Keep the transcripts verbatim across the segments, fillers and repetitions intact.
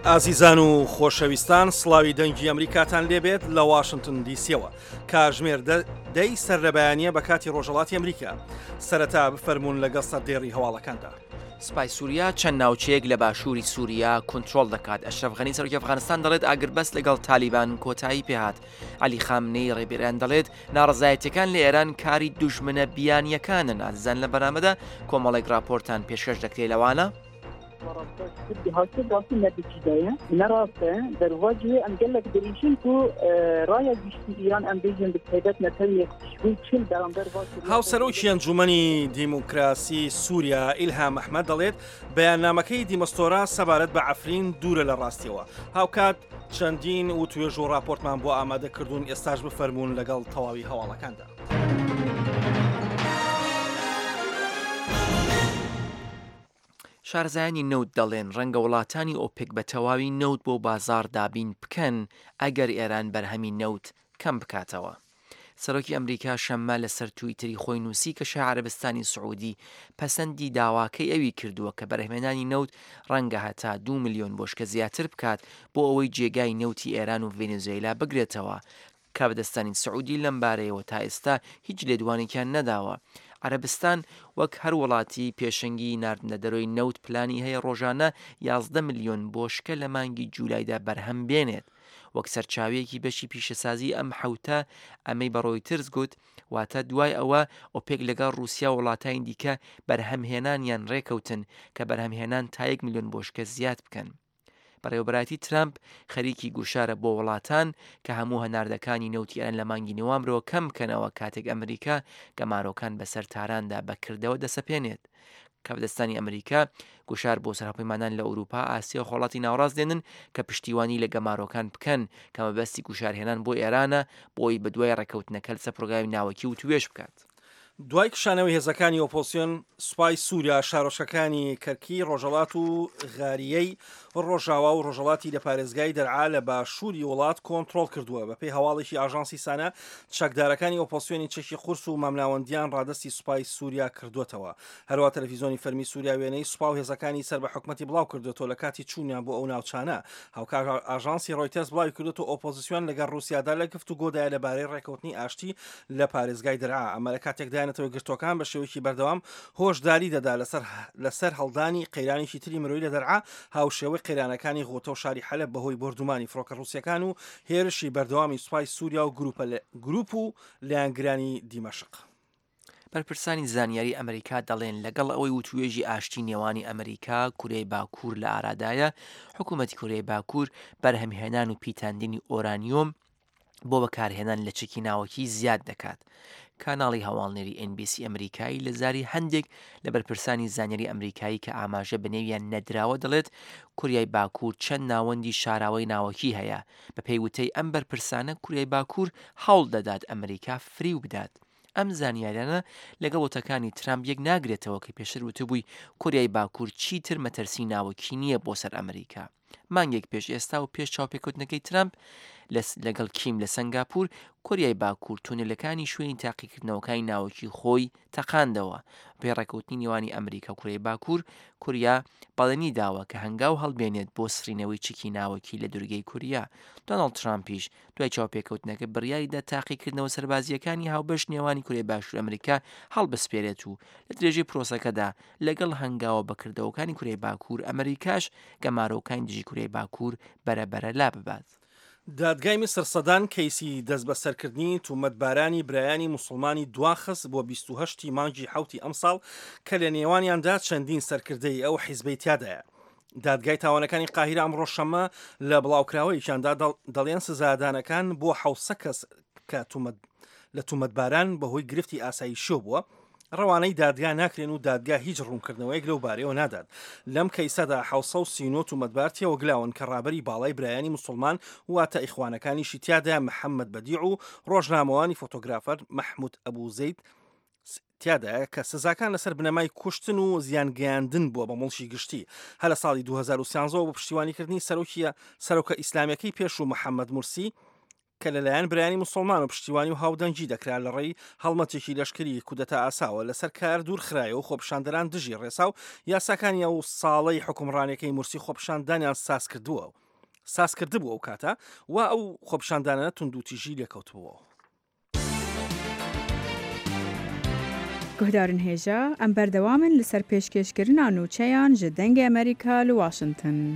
ئازیزان و خۆشەویستان سڵاوی دەنگی ئەمریکاتان لێبێت لە واشنگتن دیسیەوە کاژمێر دەی سەرلەبایانیە بە کاتی ڕۆژهەڵاتی ئەمریکا سەرەتا بفەرمونون لەگەڵ سەردێڕی هەواڵەکاندا. سوپای سووریا چەند ناوچەیەک لە باشووری سووریا کۆنتترۆل دەکات. ئەشرەف غەنی سەرۆکی ئەفغانستان دەڵێت ئاگربەست لەگەڵ تالیبان کۆتایی پێهات. عەلی خامنەی ڕێبەران دەڵێت ناڕزایەتیەکان لە ئێران کاری دوژمنە بیانیەکانن. ئازیزان لە بەرنامەدا کۆمەڵێک راپۆرتان پێشکەش دەکرێت لەوانە حاصل راسي نتيجة نراسة درواجه أم قال لك دريشين تو راية جشتيان أم بيجن بتهيبات نتالية شوي تشيل درام درواجه هاوسەرۆکی ئەنجومەنی دیموکراسی سووریا ئیلهام ئەحمەد دەڵێت بەیاننامەکەی دیمەستۆرا سەبارەت بە عەفرین دوورە لە ڕاستیەوە. هاوکات چەندین و توێژ و راپۆرتمان بۆ ئامادەکردوون ئێستاش بفەرمونون لەگەڵ تەواوی هەواڵەکاندا. شارزایانی نەوت دەڵێن ڕەنگە وڵاتانی ئۆپێک بە تەواوی نەوت بۆ بازار دابین بکەن ئەگەر ئێران بەرهەمی نەوت کەم بکاتەوە. سەرۆکی ئەمریکا شەممە لەسەر تویتری خۆی نووسی کە شای عەرەبستانی سوعودی پەسەندی داواکەی ئەوی کردووە کە بەرهەمهێنانی نەوت ڕەنگە هەتا دوو ملیۆن بۆشکە زیاتر بکات بۆ ئەوەی جێگای نەوتی ئێران و ڤێنزوێلا بگرێتەوە کە بەدەستانی سوعودی لەم بارەیەوە تا ئێستا هیچ لێدوانێکیان نەداوە. عەرەبستان وەک هەر وڵاتی پێشەنگی ناردنە دەرۆی نەوت پلانی هەیە ڕۆژانە یازدە ملیۆن بۆشکە لە مانگی جوولایدا بەرهەم بێنێت. وەک سەرچاوەیەکی بەشی پیشەسازی ئەم حەوتە ئەمەی بە ڕۆیترز گوت واتە دوای ئەوە ئۆپێک لەگەڵ رووسیا و وڵاتانی دیکە بەرهەمهێنانیان ڕێکەوتن کە بەرهەمهێنان تا یەک ملیۆن بۆشکە زیاد بکەن. بەڕێوەبەرایەتی ترامپ خەریکی گوشارە بۆ وڵاتان کە هەموو هەناردەکانی نەوتی ئێران لە مانگی نێوامرەوە کەم بکەنەوە کاتێک ئەمریکا گەمارۆکان بەسەر تاراندا بەکردەوە دەسەپێنێت. کە بەدەستانی ئەمریکا گوشار بۆ سەرهەڵگیرانان لە ئەوروپا، ئاسیا و وڵاتی ناوەڕاست دێنن کە پشتیوانی لە گەمارۆکان بکەن کە مەبەستی گوشارهێنان بۆ ئێرانە بۆی بەدوای ڕێکەوتنەکە لەسەر پرۆگرامی ناوەکی و توێژ بکات. دوای کشانەوەی هێزەکانی ئۆپۆزیۆن سوپای سووریا شارۆچەکانی کەرکی ڕۆژهەڵات و غاریەی ڕۆژاوا و ڕۆژهەڵاتی لە پارێزگای دەرعا لە باشووری وڵات کۆنتترۆل کردووە. بەپێی هەواڵێکی ئاژانسی سانە چەکدارەکانی ئۆپۆزیۆنی چەکی قورس و مامناوەندیان ڕادستی سوپای سووریا کردوێتەوە. هەروە تەلەڤیزۆنی فەرمی سووریا وێنەی سوپا و هێزەکانی سەر بە حکومەتی بڵاو کردوێتەوە لە کاتی چوونیان بۆ ئەو ناوچانە. هاوکار ئاژانسی ڕۆیتەرز بڵاوی کردوێتەوە ئۆپۆزیسیۆن لەگەڵ رووسیادا لە گفتوگۆدایە لەبارەی ڕێکەوتنی ئاشتی لە پارێزگای دەرعا. ئەمە لە کاتێکدایەنێتەوە گرتوەکان بە شێوەیەکی بەردەوام هۆشداری دەدا لەسەر هەڵدانی قەیرانێکی تری مرۆیی لە دەرعا هاوشێوەی قەیرانەکانی غۆتە و شاری حەلەب بەهۆی بردومانی فڕۆکە ڕووسیەکان و هێرشی بەردەوامی سوپای سووریا و گروپ و لایەنگرانی دیمەشق. بەرپرسانی زانیاری ئەمریکا دەڵێن لەگەڵ ئەوەی وتوێژی ئاشتی نێوانی ئەمریکا کورەی باکوور لە ئارادایە، حکوومەتی کورەی باکوور بەرهەمهێنان و پیتاندنی ئۆرانیۆم بۆ بەکارهێنان لە چەکی ناوەکی زیاد دەکات. کاناڵی هەواڵنێری ئێن بی سی ئەمریکایی لە زاری هەندێک لە بەرپرسانی زانیاری ئەمریکایی کە ئاماژە بنێویان نەدراوە دەڵێت کوریای باکوور چەند ناوەندی شاراوەی ناوەکی هەیە. بە پێیوتەی ئەم بەرپرسانە کوریای باکوور هەوڵ دەدات ئەمریکا فری و بدات. ئەم زانیاریانە لەگەڵ وتەکانی ترامپ یەک ناگرێتەوە کە پێشتر وتبووی کوریای باکوور چیتر مەترسی ناوەکی نییە بۆ سەر ئەمریکا. مانگێک پێش ئێستا و پێش چاوپێکوتنەکەی ترامپ لەگەڵ کیم لە سنگاپور کۆریای باکوور تونلەکانی شوێنی تاقیکردنەوەکانی ناوەکی خۆی تەقاندەوە. پێی ڕێکەوتنی نێوانی ئەمریکا و کوریای باکوور کوریا بەڵێنی داوە کە هەنگاو هەڵبێنێت بۆ سرینەوەی چکی ناوەکی لە دوورگەی کوریا. دۆناڵد ترامپیش دوای چاوپێکەوتنەکە بڕیاریدا تاقیکردنەوە سەربازیەکانی هاوبەش نێوانی کوریای باشوور ئەمریکا هەڵبەسپێرێت و لە درێژەی پرۆسەکەدا لەگەڵ هەنگاوە بەکردەوەکانی کوریای باکوور ئەمریکاش گەمارۆکانی دژی کوریای باکوور بەرەبەرە لا ببات. دادگای میسر سەدان کەیسی دەست بە سەرکردنی تومەتبارانی برایانی موسڵمانی دواخست بۆ بیست و هەشتی مانگی حوتی ئەمساڵ کە لە نێوانیاندا چەندین سەرکردەی ئەو حیزبەی تیادایە. دادگای تاوانەکانی قاهیرە ئەمڕۆ شەممە لە بڵاوکراوەیەکیاندا دەڵێن سزادانەکان بۆ حەوت کەس کە لە تومەتباران بەهۆی گرفتی ئاساییشۆ بووە ڕەوانەی دادگا ناکرێن و دادگا هیچ ڕوونکردنەوەیەک لەو بارەیەوە نادات. لەم کەیسەدا حەوت و سی و نۆ تومەتبار تێوەگلاون کە ڕابەری باڵای برایانی موسڵمان واتە ئیخوانەکانیشی تیادا محەممەد بەدیع و ڕۆژنامەوانی فۆتۆگرافەر مەحموود ئەبوو زەید تیادایە کە سزاکان لەسەر بنەمای کوشتن و زیانگەیاندن بووە بە مڵشی گشتی. هە لە ساڵی دوو هەزار و سیانزە بۆ پشتیوانیکردنی سەرۆکیە سەرۆکە ئیسلامیەکەی پێش و محەممەد مورسی کە لەلایەن برایانی موسڵمان و پشتیوانی و هاودەنگی دەکرا لە ڕێی هەڵمەتێکی لەشکری کودەتا ئاساوە لەسەر کار دوورخرایە و خۆپشاندەران دژی ڕێسا و یاساکانی ئەو ساڵەی حکومڕانەکەی مورسی خۆپشاندانیان ساز کردووە ساز کردبوو ئەو کاتە و ئەو خۆپشاندانە توندوتیژی لێکەوتبووە. گوهدارن هێژە ئەم بەردەوامن لەسەر پێشکەشکردنا نوچەیان ji dengê Amerîka li Washington.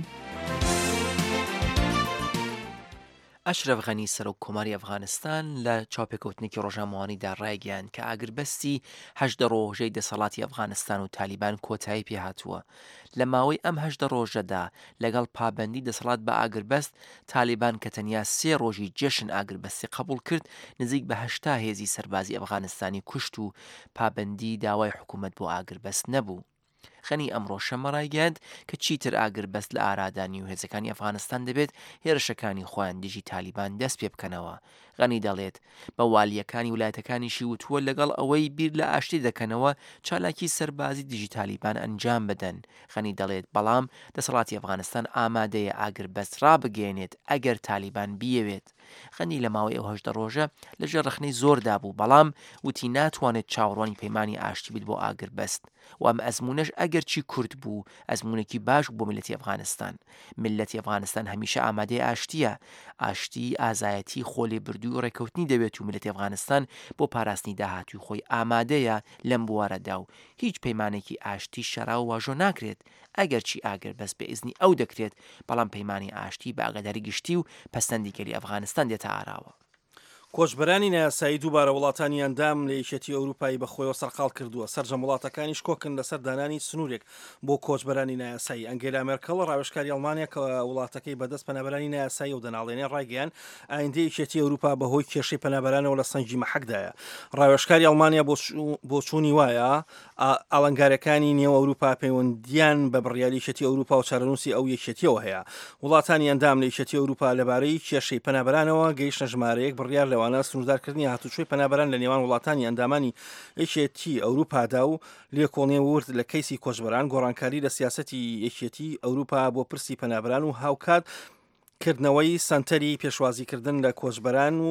ئەشرەف غەنی سەرۆک کۆماری ئەفغانستان لە چاوپێکەوتنێکی ڕۆژنامەوانیدا ڕایگەیاند کە ئاگربەستی هەژدە ڕۆژەی دەسەڵاتی ئەفغانستان و تالیبان کۆتایی پێهاتووە. لە ماوەی ئەم هەژدە ڕۆژەدا لەگەڵ پابەندی دەسەڵات بە ئاگربەست تالیبان کە تەنیا سێ ڕۆژی جێشن ئاگربەستی قبول کرد نزیک بە هەشتا هێزی سەربازی ئەفغانستانی کوشت و پابەندی داوای حکوومەت بۆ ئاگربەست نەبوو. خەنی ئەمڕۆ شەمە ڕایگەاند کە چیتر ئاگربەست لە ئارادانی و هێزەکانی ئەفغانستان دەبێت هێرشەکانی خۆیان دژی تالیبان دەست پێ بکەنەوە. غەنی دەڵێت بە والیەکانی ویلایەتەکانیشی وتووە لەگەڵ ئەوەی بیر لە ئاشتی دەکەنەوە چالاکی سەربازی دژی تالیبان ئەنجام بدەن. غەنی دەڵێت بەڵام دەسەڵاتی ئەفغانستان ئامادەیە ئاگربەست ڕابگەێنێت ئەگەر تالیبان بیەوێت. غەنی لە ماوەی ئەو هەژدە ڕۆژە لەژێر ڕخنەی زۆردا بوو بەڵام وتی ناتوانێت چاوەڕوانی پەیمانی ئاشتی بیت بۆ ئاگربەست و ئەم ئەزمونەش ئەگەرچی کورت بوو ئەزمونێکی باش بۆ میلەتی ئەفغانستان. میلەتی ئەفغانستان هەمیشە ئامادەی ئاشتیە. ئاشتی ئازایەتی خۆلێ بردووی و ڕێکەوتنی دەوێت و میلەتی ئەفغانستان بۆ پاراستنی داهاتووی خۆی ئامادەیە لەم بوارەدا و هیچ پەیمانێکی ئاشتی شەرا و واژۆ ناکرێت ئەگەرچی ئاگربەست بە ئیزنی ئەو دەکرێت بەڵام پەیمانی ئاشتی بە ئاگاداری گشتی و پەسەندیگەری ئەفغانستان دێتە ئاراوە. کۆچبەرانی نایاسایی دووبارە وڵاتانی ئەندام لە یەکێتی ئەوروپایی بەخۆیەوە سەرقاڵ کردووە. سەرجەم وڵاتەکانیش کۆکن لەسەر دانانی سنوورێک بۆ کۆچبەرانی نایاسایی. ئەنگێلا مێرکەڵ ڕاوێژکاری ئەڵمانیا کە وڵاتەکەی بەدەست پەنابەرانی نایاسایی و دەناڵێنێ ڕایگەیان ئایندەی یەکێتی ئەوروپا بەهۆی کێشەی پەنابەرانەوە لە سەنگی مەحەکدایە. ڕاوێژکاری ئەڵمانیا بۆ چوونی وایە ئاڵنگارەکانی نێو ئەوروپا پەیوەندیان بە بڕیاری یەکێتی ئەوروپا و چارەنووسی ئەو یەکێتیەوە هەیە. وڵاتانی ئەندام لە یەکێتی ئەوروپا لەبارەی کێشەی پەنابەرانەوە گەیشتە ژمارەیەک بڕیار لەوانە سنووردارکردنی هاتوچۆی پەنابەران لە نێوان وڵاتانی ئەندامانی یەکێتی ئەوروپادا و لێکۆڵینەی ورد لە کەیسی کۆچبەران گۆڕانکاری لە سیاسەتی یەکێتی ئەوروپا بۆ پرسی پەنابەران و هاوکات کردنەوەی سنتەری پێشوازیکردن لە کۆچبەران و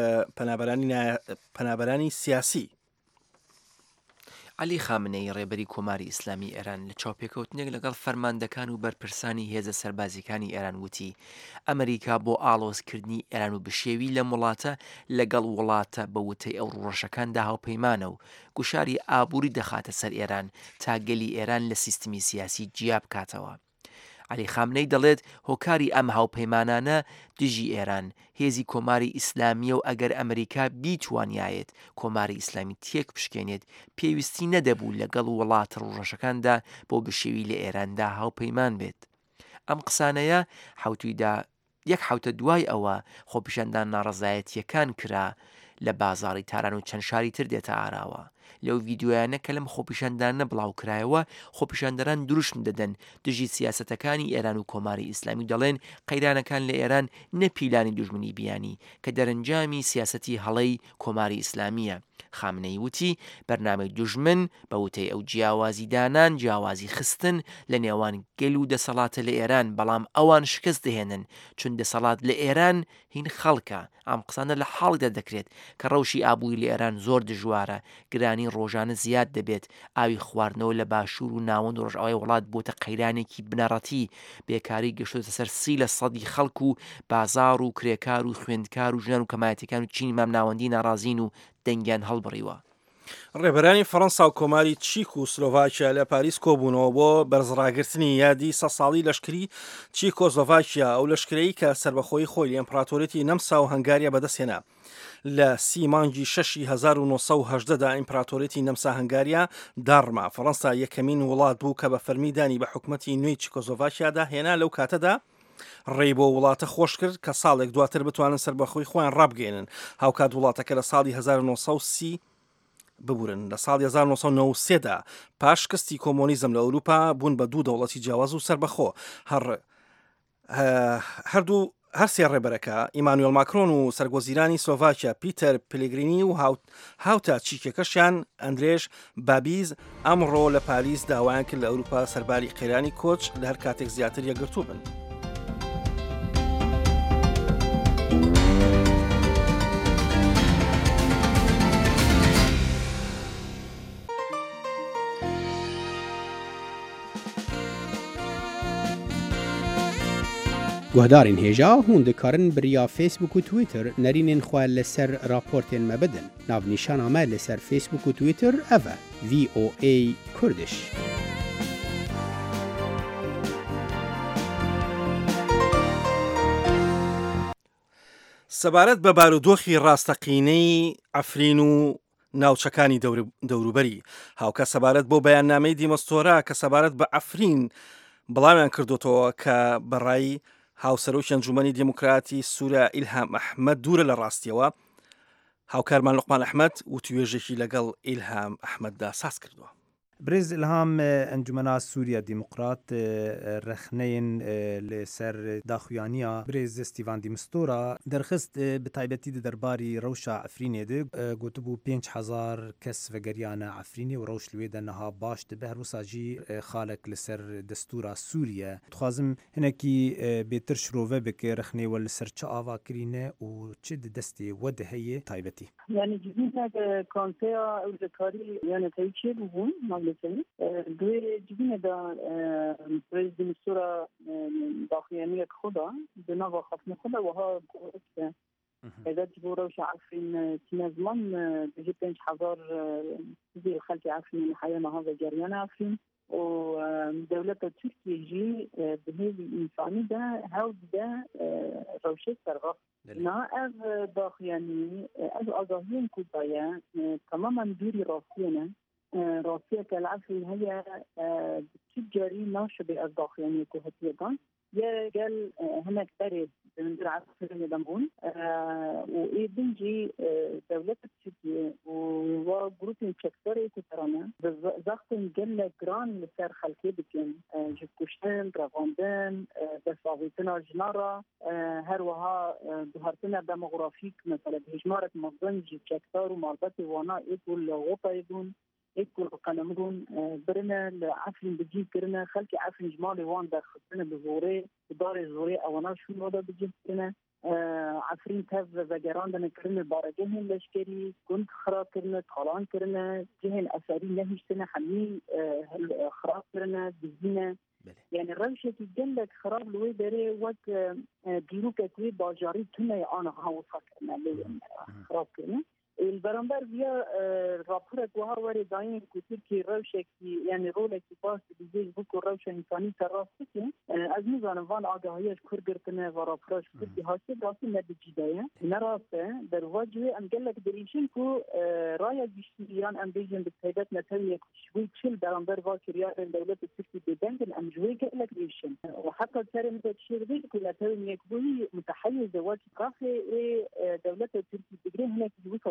پەنابەرانی سیاسی. علی خامنەی ڕێبەری کۆماری ئیسلامی ئێران لە چاوپێکەوتنێک لەگەڵ فەرماندەکان و بەرپرسانی هێزە سەربازیەکانی ئێران وتی ئەمریکا بۆ ئاڵۆزکردنی ئێران و بشێوی لە وڵاتە لەگەڵ وڵاتە بە وتەی ئەو ڕۆژەکاندا هاوپەیمانە و گوشاری ئابووری دەخاتە سەر ئێران تا گەلی ئێران لە سیستمی سیاسی جیا بکاتەوە. علی خامنەی دەڵێت هۆکاری ئەم هاوپەیمانانە دژی ئێران هێزی کۆماری ئیسلامیە و ئەگەر ئەمریکا بیتوانایەت کۆماری ئیسلامی تێک بشکێنێت پێویستی نەدەبوو لەگەڵ وڵاتە ڕۆژەکاندا بۆ بشێوی لە ئێراندا هاوپەیمان بێت. ئەم قسانەیە حوتویدا یەک حوتە دوای ئەوە خۆپیشاندان ناڕەزایەتیەکان کرا لە بازاڕی تاران و چەند شاری تر دێتە ئاراوە. لەو ڤیددیویانە کە لەم خۆپیشاندانە بڵاو کرایەوە خۆپیشاندەران دروشم دەدەن دژی سیاسەتەکانی ئێران و کۆماری ئیسلامی دەڵێن قەیرانەکان لە ئێران نەپیلانی دوژمنی بیانی کە دەرەنجامی سیاسەتی هەڵەی کۆماری ئیسلامیە. خامنەی وتی بەرنامەی دوژمن بە وتەی ئەو جیاوازیدانان جیاوازی خستن لە نێوان گەل و دەسەڵاتە لە ئێران بەڵام ئەوان شکست دەهێنن چون دەسەڵات لە ئێران هین خەڵکە. ئەم قسانە لە حاڵدا دەکرێت کە ڕەوشی ئابووری لە ئێران زۆر دژوارە گرانی ڕۆژانە زیاد دەبێت ئاوی خواردنەوە لە باشوور و ناوەند و ڕۆژئاوای وڵات بۆتە قەیرانێکی بنەڕەتی بێکاری گەشتۆتە سەر سی لە سەدی خەڵک و بازار و کرێکار و خوێندکار و ژنان و کەمایەتەکان و چینی مام ناوەندی ناڕازین و دەنگیان هەڵبڕیوە. ڕێبەرانی فەڕەنسا و کۆماری چیک و سلۆڤاکیا لە پاریس کۆبوونەوە بۆ بەرزڕاگرتنی یادی سە ساڵی لەشکری چیکۆسلۆڤاکیا ئەو لەشکرەی کە سربەخۆی خۆی لە ئیمپراتۆریەتی نەمسا و هەنگاریا بەدەستهێنا. لە سی مانگی شەشی هەزار و نۆسە و هەژدەدا ئیمپراتۆریەتی نەمسا هەنگاریا داڕما. فەڕەنسا یەکەمین وڵات بوو کە بە فەرمیدانی بە حکومەتی نوێی چیکۆسلۆڤاکیادا هێنا. لەو کاتەدا ڕێی بۆ وڵاتە خۆش کرد کە ساڵێک دواتر بتوانن سربەخۆی خۆیان ڕابگەێنن. هاوکات وڵاتەکە لە ساڵی هەزار و نۆسە و سی ببورن لە ساڵی هەزار و نۆسە و نۆ و سێدا پاش کەستی کۆمۆنیزم لە ئەوروپا بوون بە دوو دەوڵەتی جیاواز و سربەخۆ. هەردوو هەرسێ ڕێبەرەکە ئیمانوێل ماکرۆن و سەرگۆزیرانی سلۆڤاکیا پیتەر پلگرینی و هاوتا چیکەکەشیان ئەندرێژ بابیز ئەمڕۆ لە پاریس داوایان کرد لە ئەوروپا سەرباری قەیرانی کۆچ لە هەر کاتێک زیاتر یەکگرتوو بن. گهدارین هیجا هون دکارن بریا فیسبوک و تویتر نرینین خواه لسر راپورتین مبدن. ناو نیشان آمه لسر فیسبوک و تویتر اوه وی او ای کردش. سەبارەت بە بارودۆخی ڕاستەقینەی ئەفرین و ناوچەکانی دەوروبەری هاوکە سەبارەت بۆ بەیاننامەی دیمەستۆرا کە سەبارەت بە ئەفرین بەڵامیان کردوتەوە کە بەڕای هاوسەرۆکی ئەنجومەنی دیموکراتی سووریا ئیلهام ئەحمەد دوورە لە ڕاستیەوە هاوکارمان لوقمان ئەحمەد و توێژێکی لەگەڵ ئیلهام ئەحمەددا ساز کردووە. برز الهام انجمنا سوریا ديمقراط رخنين لسر داخوانيا برز ستيفان ديمستورا درخست بتايبتي درباري روشا عفريني دي قوتبو بينج حزار كس وگريانا عفريني وروش لويدا نها باش دبه روساجي خالق لسر دستورا سوريا تخازم هناكي بيتر شروفه بك رخني والسر چا آوا كرينه و چه دستي ود هي تايبتي يعني جديد كونتيا او ذكاري يعني تايشي بون دوی جبینه دا پرزیدنت سورا داخلیانی خدا به نوا خفن خدا و ها گفت اذا تبورو شعفين تنظمن بجي بنش حضار زي الخلق عفرين حيانا هذا جريان عفرين ودولة تركيا جي بهذه الإنساني ده هاو ده روشة سرغف نا از داخلیانی از آزاهين كوبايا تماما دوري راسينا راسية كالعفرين هي تجاري ناشبه الداخلية كهتيجان يا قال هناك تريد من عفرين دمون وإيه بنجي دولة تركيا وجروبين شكتوري كترانا زختن جل جران لسر خلقي بكين جكوشتن رافاندن بسافيتنا جنارا هروها بهارتنا ديموغرافيك مثلا بهجمارة مصدن شكتور ومالباتي وانا إيقول غوطا يدون يكون قانونهم برنا لعفرين بجيب كرنا خلك عفرين جمالي وان در خطنا بزوري بدار زوري أونا شو مودا بجيب كرنا عفرين تف وجران دنا كرنا بارجهن لشكري كنت خراب كرنا طالان كرنا جهن أثري نهيشتنا حمي خراب كرنا بزينة يعني الروشة تجلد خراب لوي بري وقت ديروك كوي باجاري تنا أنا هاوصا كرنا خراب كرنا البرامبر بیا راپورت وها وری داین کوتیر کی روشه کی یعنی رول کی پاس دیگه بوکو روشه انسانی تراست کی از میزان وان آگاهیش کور گرتنه و راپورش کی هاست راسی نتیجه نراسته در واجه ام گلک دریشن کو رای بیشتریان ام بیجن به تایبت نتوی شوی چل برامبر وا کریار دولت ترکی بدنگ ام جوی گلک دریشن و حتی تر متشیر دی کو نتوی میکوی متحیز واجه کافی دولت ترکی بگیره هناك بوکو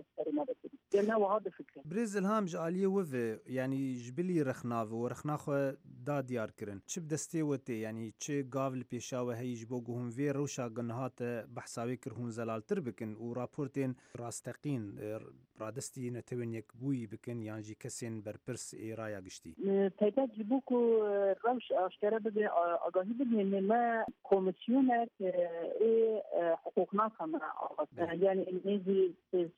بريز الهام جاليه وفي يعني جبلي رخناف ورخناخو دا ديار كرن چب دستي وتي يعني چه قابل بيشاوه هي جبوغهم في روشا قنهات بحساوي كرهون زلال تربكن ورابورتين راستقين رادستي نتوين يكبوي بكن يعني جي كسين بربرس اي رايا قشتي تايبات جبوكو روش اشترى بدي اقاهي بدي ان ما كوميسيونات اي حقوقنا كما يعني نيجي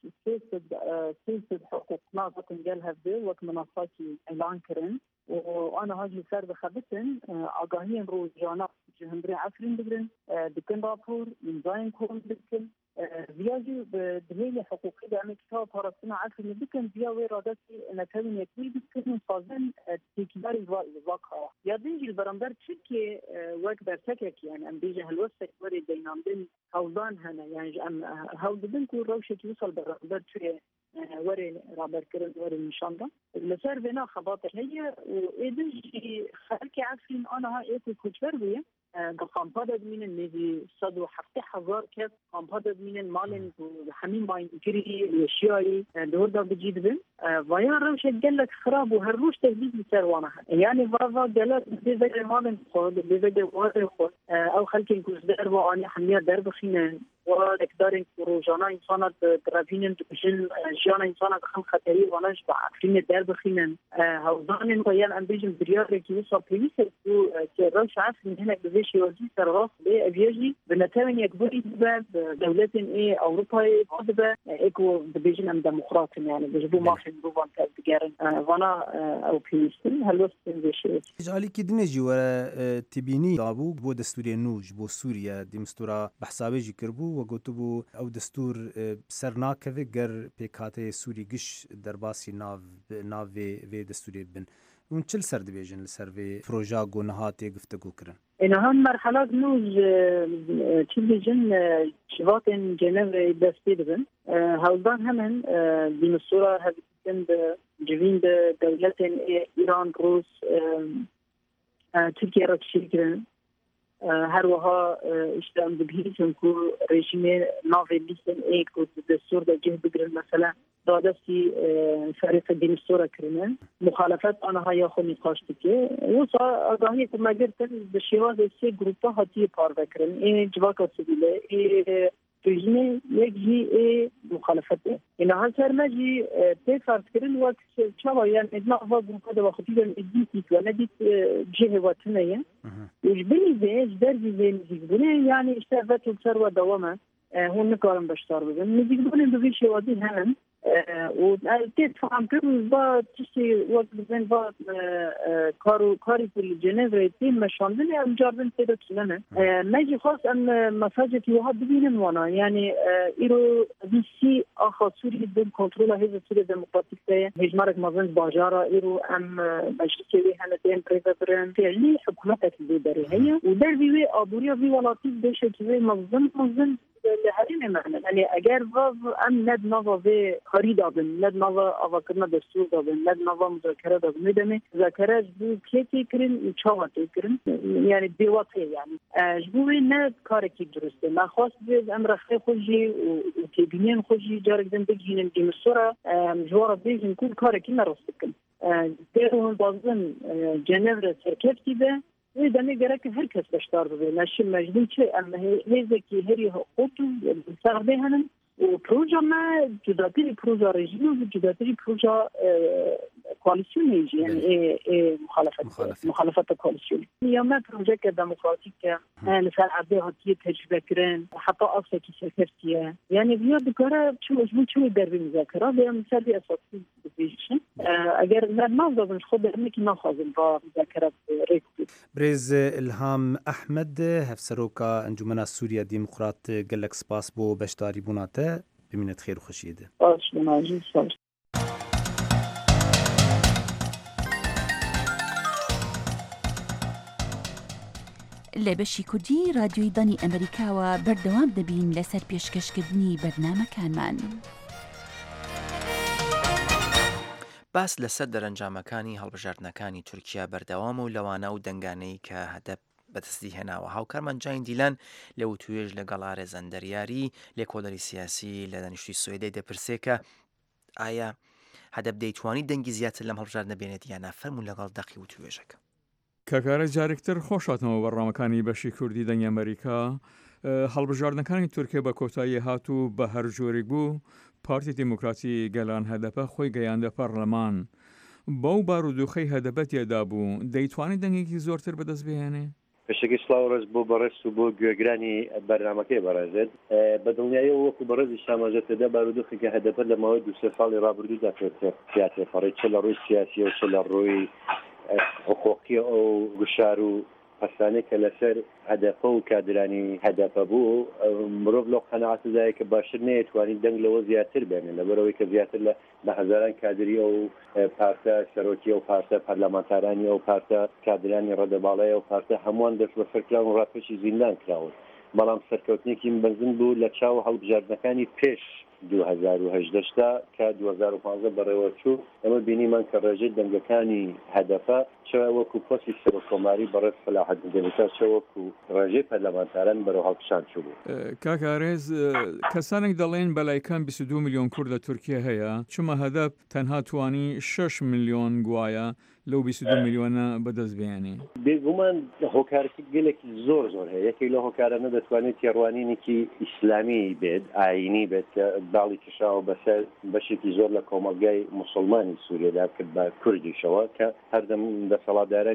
سلسلة حقوقنا تنجلها في وقت منصاتي إعلان كرن وأنا هاجي سر بخبتن أقاهين روز جانا جهندري عفرين بقرن بكن رابور من زاين كون بكن بياجي بدهيلي حقوقي يعني كتاب هرسنا عفرين بكن بيا ويرادتي نتوين يكوي بكن صازن تكباري الواقع يا بيجي البرامبر تشكي وقت برتكك يعني أم بيجي هالوسك وري دينام بين هوضان هنا يعني أم هوضان كون روشة يوصل برامبر شوية وري رابر كرن وري نشاندا لسر بنا خباطر هي وإيدج خلكي عارفين أنا هاي إيكو كوتشبروية بقامبادة من النبي صدو حفتي حزار كيف قامبادة من المالن وحمين باين كري الأشياء دور دا بجيد بن ويا روشة قالك خراب وهالروش تهديد بسروانها يعني فافا قالك بيزاق المالن خود بيزاق وادر خود أو خلكي كوز دار واني حمية دار بخينا ولك دارين روجانا إنسانات درافينن تبشن جانا إنسانات خم خطري وناش بعفرين دار بخينا هوضان ويان أمبيجن بريار كي يوصل بليس كروش عارف من هنا بزيش شوازی سرغاف به اویجی به نتوان یک بودی به دولت ای اروپای به اکو بیشتر هم دموکرات یعنی بجبو ماشین رو وان تدگیرن وانا او پیستن هلوست بشه. جالی که دنیجی ورا تبینی دابو بو دستوری نوج بو سوریا دمستورا بحسابه جکر بو و گوتو بو او دستور سرناکه گر پیکاته سوری گش در باسی ناو ناو و دستوری بن. اون چل سر دیویژن لسر و پروژه گونهاتی گفتگو کردن. اینها مرحلات نوز چل دیویژن شوات جنوب دستی دبن. هاوزان همین دینسورا هفیکن جوین دولت ایران روس ترکیه را تشکیل کردن. هر وها اشتام دبیرشون کو رژیم ناوی لیسن ایک و دستور در جهت بگیرن مثلا دادستی فريق دينستورا كرنا مخالفات أنا هاي خو نقاشتكي وصا آگاهی که مگرتن به شواز سه گروپا هاتی پار بکرن این جواکا سبیله این رژیم یک جی مخالفته این ها سر مجی تی فرض کردن وقت چاوا یعنی ادنا و گروپا دو وقتی دارن ادیتی و ندیت جه وطنیه وجبنی زیج درجی زیج بونه یعنی اشتغلت وبسر و دوامه هون نکارم بشتار بزن نزیگ بونه دوی شوازی همن و تفهم كم بعض شيء وقت بين بعض كارو كاري في الجنيف تيم مشاندن يعني جاربن تيدا كلنا ما يجي خاص أن مساجد يوها بدين وانا يعني إيرو بيسي آخر سوري بدون كنترول هذا سوري ديمقراطيك ده هجمارك مازن باجارة إيرو أم مجلسي هنتين بريفابرن فعلي حكومتك اللي داري هي ودار بيوي أبوريا في ولاتيف بشكل مازن مازن لهرين معنا يعني أجر فاز أم ند نظا في خريدة بن ند نظا أفكرنا دستور بن ند نظا مذاكرة بن ندمي مذاكرة جبو كيتي كرين وشاوتي كرين يعني بيواتي يعني جبو ند كاركي درسته ما خاص بيز أمر خي خجي وتبينين خجي جارك دم بيجين دي مصورة جوار بيجين كل كاركي نرستكن تيرون بازن جنيف سركفتي به و دمی گره که هر کس بشتار بده نشی مجبور چه اما هیزه که هری حقوقو سرده هنم و پروژه ما جداتری پروژه رژیم و جداتری پروژه کواليسيون هيجي يعني ايه ايه مخالفه مخالفه, مخالفه كواليسيون يا ما بروجيك ديمقراطيك انا فعل هاتيه تجربه كران حتى اصلا كي سكرتيه يعني بيا بكره شو مجبور شو يدير بالمذاكره بيا مثال اساسي بيجي اگر ما ما نقدر ناخذ انك ناخذ المذاكره بريز الهام احمد هفسروكا انجمن سوريا ديمقراط قالك سباس بو بشتاري بوناته بمنت خير وخشيده باش ناجي صار لە بەشی کوردی رادیۆی دانی ئەمریکاوە بەردەوام دەبین لەسەر پێشکەشکردنی بەرنامەکانمان. باس لەسەر دەرەنجامەکانی هەڵبژاردنەکانی تورکیا بەردەوامە و لەوانە و دەنگانەی کە هەدەف بەدەستی هێناوە. هاوکارمان جاین دیلان لە وتوێژ لەگەڵ ئارێزەندەریاری لێکۆڵەری سیاسی لە دانیشتووی سوێدەی دەپرسێکە ئایا هەدەف دەیتوانی دەنگی زیاتر لەم هەڵبژاردنە بێنێت یان نافەرموو لەگەڵ دەقی وتوێژەکە. کاکارە جارێکتر خۆشاتەوە بەڕامەکانی بەشی کوردی دەنگی ئەمریکا هەڵبژاردنەکانی تورکیا بە کۆتایی هاتوو بە هەر جۆرێک بوو پارتی دیموکراتی گەلان هەدەپە خۆی گەیاندە پەرلەمان بەو بارودۆخەی هەدەبەتێدا بوو دەیتوانێت دەنگێکی زۆرتر بەدەست بهێنێ؟ پێشەکەی سڵاوڕێز بۆ بەڕێز و بۆ گوێگرانی بەرنامەکەی بەڕێزێت بە دڵنیایی وەکو بەڕێزی شامەزێتەدا بارودۆخێکی هەدەپەت لە ماوەی دوو سێ ساڵی ڕابردوودا تیاتێفەڕێت چ لە ڕووی سیاسی و چ لە ڕووی حقوقی ئەو گشار و پەسانەی کە لەسەر هەدەفە و کادرانی هەدەفە بوو مرۆڤ لەو قەناعەتدایە کە باشتر نەیەتوانی دەنگ لەوە زیاتر بێنێ لەبەرەوەی کە زیاتر لە بە هەزاران کادری ئەو پارتە سەرۆکی ئەو پارتە پەرلەمانتارانی ئەو پارتە کادرانی ڕێدەباڵای ئەو پارتە هەمووان دەست بەسەرکراون و ڕاپێشی زیندان کراون بەڵام سەرکەوتنێکی بەنزین بوو لە چاو هەڵبژاردنەکانی پێش دو هزار و هەژدە کە دو هزار و پانزە بەڕێوە چوو ئەمە بینیمان کە ڕێژەی دەنگەکانی هەدەفە چەوە وەکو پۆستی سەرۆکۆماری بەڕێز سەلاحەدین دەمیتا چە وەکو ڕێژەی پەرلەمانتاران بەرەو هەڵپشان چوو بوو. کاکارێز کەسانێک دەڵێن بەلایکان بیست و دوو میلیۆن کورد لە تورکیا هەیە چما هەدەف تەنها توانی شەش میلیۆن گوایە لەو بیست و دوو میلیۆنە بەدەست بێنێ. بێگومان هۆکارێکی گەلێکی زۆر زۆر هەیە یەکێک لە هۆکارانە دەتوانێت تێڕوانینێکی ئیسلامی بێت ئاینی بێت کە باڵی کشاوە بەسەر بەشێکی زۆر لە کۆمەلگای موسڵمانی سووریەدا کرد بە کوردیشەوە کە هەردەم دەسەڵاتدارانی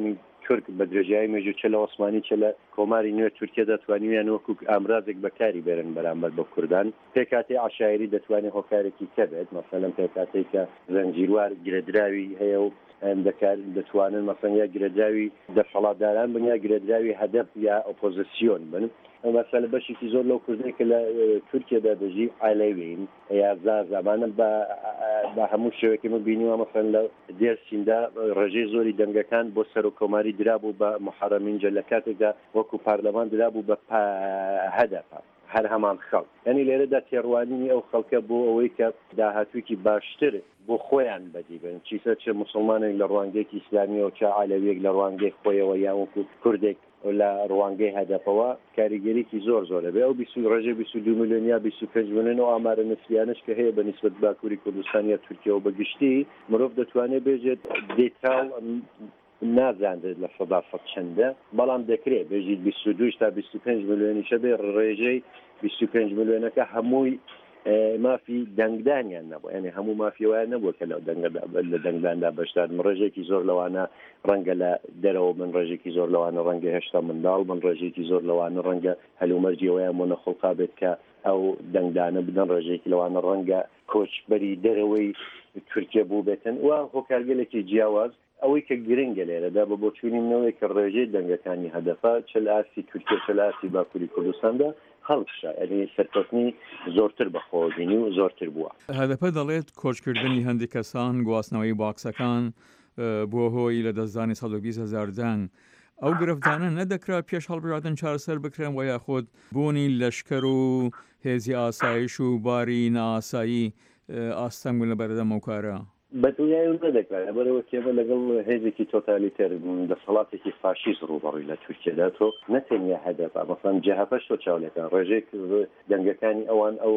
تورک بە درێژایی مێژوو چە لە عوسمانی چە لە کۆماری نوێ تورکیا دەتوانیان وەکو ئامرازێک بەکاری بێرن بەرامبەر بە کوردان پێکاتی عشایری دەتوانێت هۆکارێکی کەبێت مەسەلەن پێکاتێک کە زەنجیروار گرێدراوی هەیە و دەکار دەتوانن مەسەن یا گرێدراوی دەسەڵاتداران بن یا گرێدراوی هەدەف یا ئۆپۆزیسیۆن بن مەسەلە بەشێکی زۆر لەو کوردێک کە لە تورکیادا دەژی ئایلەوین یا زامانە بە هەموو شێوەیەکی من بینیوە مەسەن لە دێرسیندا ڕێژەی زۆری دەنگەکان بۆ سەر و کۆماری درابوو بە محەرەمینجە لە کاتێکدا وەکو پارلەمان درابوو بە هەدەفە هەر هەمان خەڵک یعنی لێرەدا تێڕوانینی ئەو خەڵکە بۆ ئەوەی کە داهاتوویکی باشتر بۆ خۆیان بەدیبن چیسە چه مسلمانێک لە ڕوانگەیەکی ئیسلامیەوە چه عالەویەک لە ڕوانگەی خۆیەوە یان وەکو کوردێک لە ڕوانگەی هەدەفەوە کاریگەریکی زۆر زۆرە بێ ئەو ڕێژەی بیست و دو میلیۆن یا بیست و پێنج میلیۆن و ئامارە نسبیانش کە هەیە بەنسبەت باکووری کوردستان یا تورکیا و بەگشتی مرۆڤ دەتوانێت بێژێت دێتاڵ نازاندێت لە سەداسەد چەندە بەڵام دەکرێت بێژیت بیست و دو تا بیست و پێنج میلیۆنیشە بێ ڕێژەی بیست و پێنج میلیۆنەکە هەمووی مافی دەنگدانیان نەبوو یعنی هەموو مافیەوەیان نەبووە کە لە لە دەنگداندا بەشدار من ڕێژێکی زۆر لەوانە ڕەنگە لە دەرەوە من ڕێژێکی زۆر لەوانە ڕەنگە هێشتا منداڵ من ڕێژێکی زۆر لەوانە ڕەنگە هەلومەرجیەوەیان بۆ نەخۆڵقا بێت کە ئەو دەنگدانە بدەن ڕێژێکی لەوانە ڕەنگە کۆچبەری دەرەوەی تورکیا بوو بێتن و هۆکارگەلێکی جیاواز ئەوەی کە گرنگە لێرەدا بە بۆچوونینەوەی کە ڕێژەی دەنگەکانی هەدەفە چ لە ئاسی تورکیا چ لە ئاسی باکووری کوردستاندا هەڵکشە ئەنی سەرکەوتنی زۆرتر بەخۆبینی و زۆرتر بووە هەدەفە دەڵێت کۆچکردنی هەندێک کەسان گواستنەوەی باکسەکان بۆ هۆی لە دەستدانی سەد و بیست هەزار دەنگ ئەو گرفتانە نەدەکرا پێش هەڵبژاردن چارەسەر بکرێن و یاخۆت بوونی لەشکەر و هێزی ئاسایش و باری نائاسایی ئاستەنگ لە بەردەم ئەو کارە بەدوایە نەدەکرێت بەرەوە کێبە لەگەڵ هێزێکی تۆتالیتەر دەسەڵاتێکی فاشیست ڕوبەڕووی لە تورکیادا تۆ نەتەنیا هەدەفە مەسەڵەن جەهەپەش تۆ چاولەکان ڕێژێک دەنگەکانی ئەوان ئەو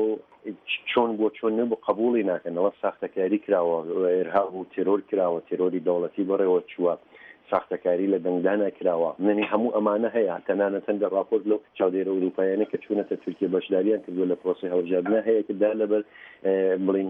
چۆن بۆ چۆن نەبوو قبوڵی ناکەنەوە ساختەکاری کراوە ئێرهاب و تێرۆر کراوە تێرۆری دەوڵەتی بەڕێوە چووە ساختەکاری لە دەنگدانە کراوە منی هەموو ئەمانە هەیە تەنانەتەن دە راپۆرت لەو چاودێرە ئەوروپایانە کە چوونەتە تورکیا بەشداریان کردووە لە پرۆسی هەڵبژاردنە هەیە کە دا لەبەر بڵین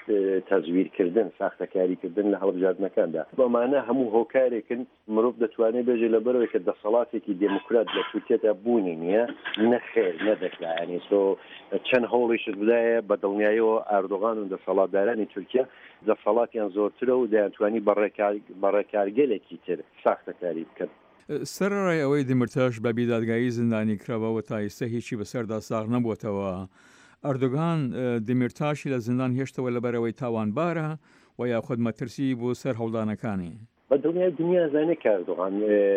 تەزویرکردن ساختەکاریکردن لە هەڵبژاردنەکاندا بەمانە هەموو هۆکارێکن مرۆڤ دەتوانێت بێژێ لەبەرەوەی کە دەسەڵاتێکی دموکرات لە تورکیادا بوونی نییە نەخێر نەدەکرا ینی تۆ چەند هەوڵیشت بدایە بە دڵنیاییەوە ئەردۆغان و دەسەڵاتدارانی تورکیا دەسەڵاتیان زۆرترە و دەیانتوانی بەڕێکارگەلێکی تر ساختەکاری بکەن سەرڕای ئەوەی دیمرتەش بە بیدادگایی زیندانی کراوەوە تا ئێستا هیچی بەسەردا ساغ نەبووتەوە ئەردۆغان دیمرتاشی لە زیندان هێشتەوە لەبەرەوەی تاوانبارە و یاخود مەترسی بۆ سەر هەوڵدانەکانی بە دنیای دنیا زانێ کاردۆغان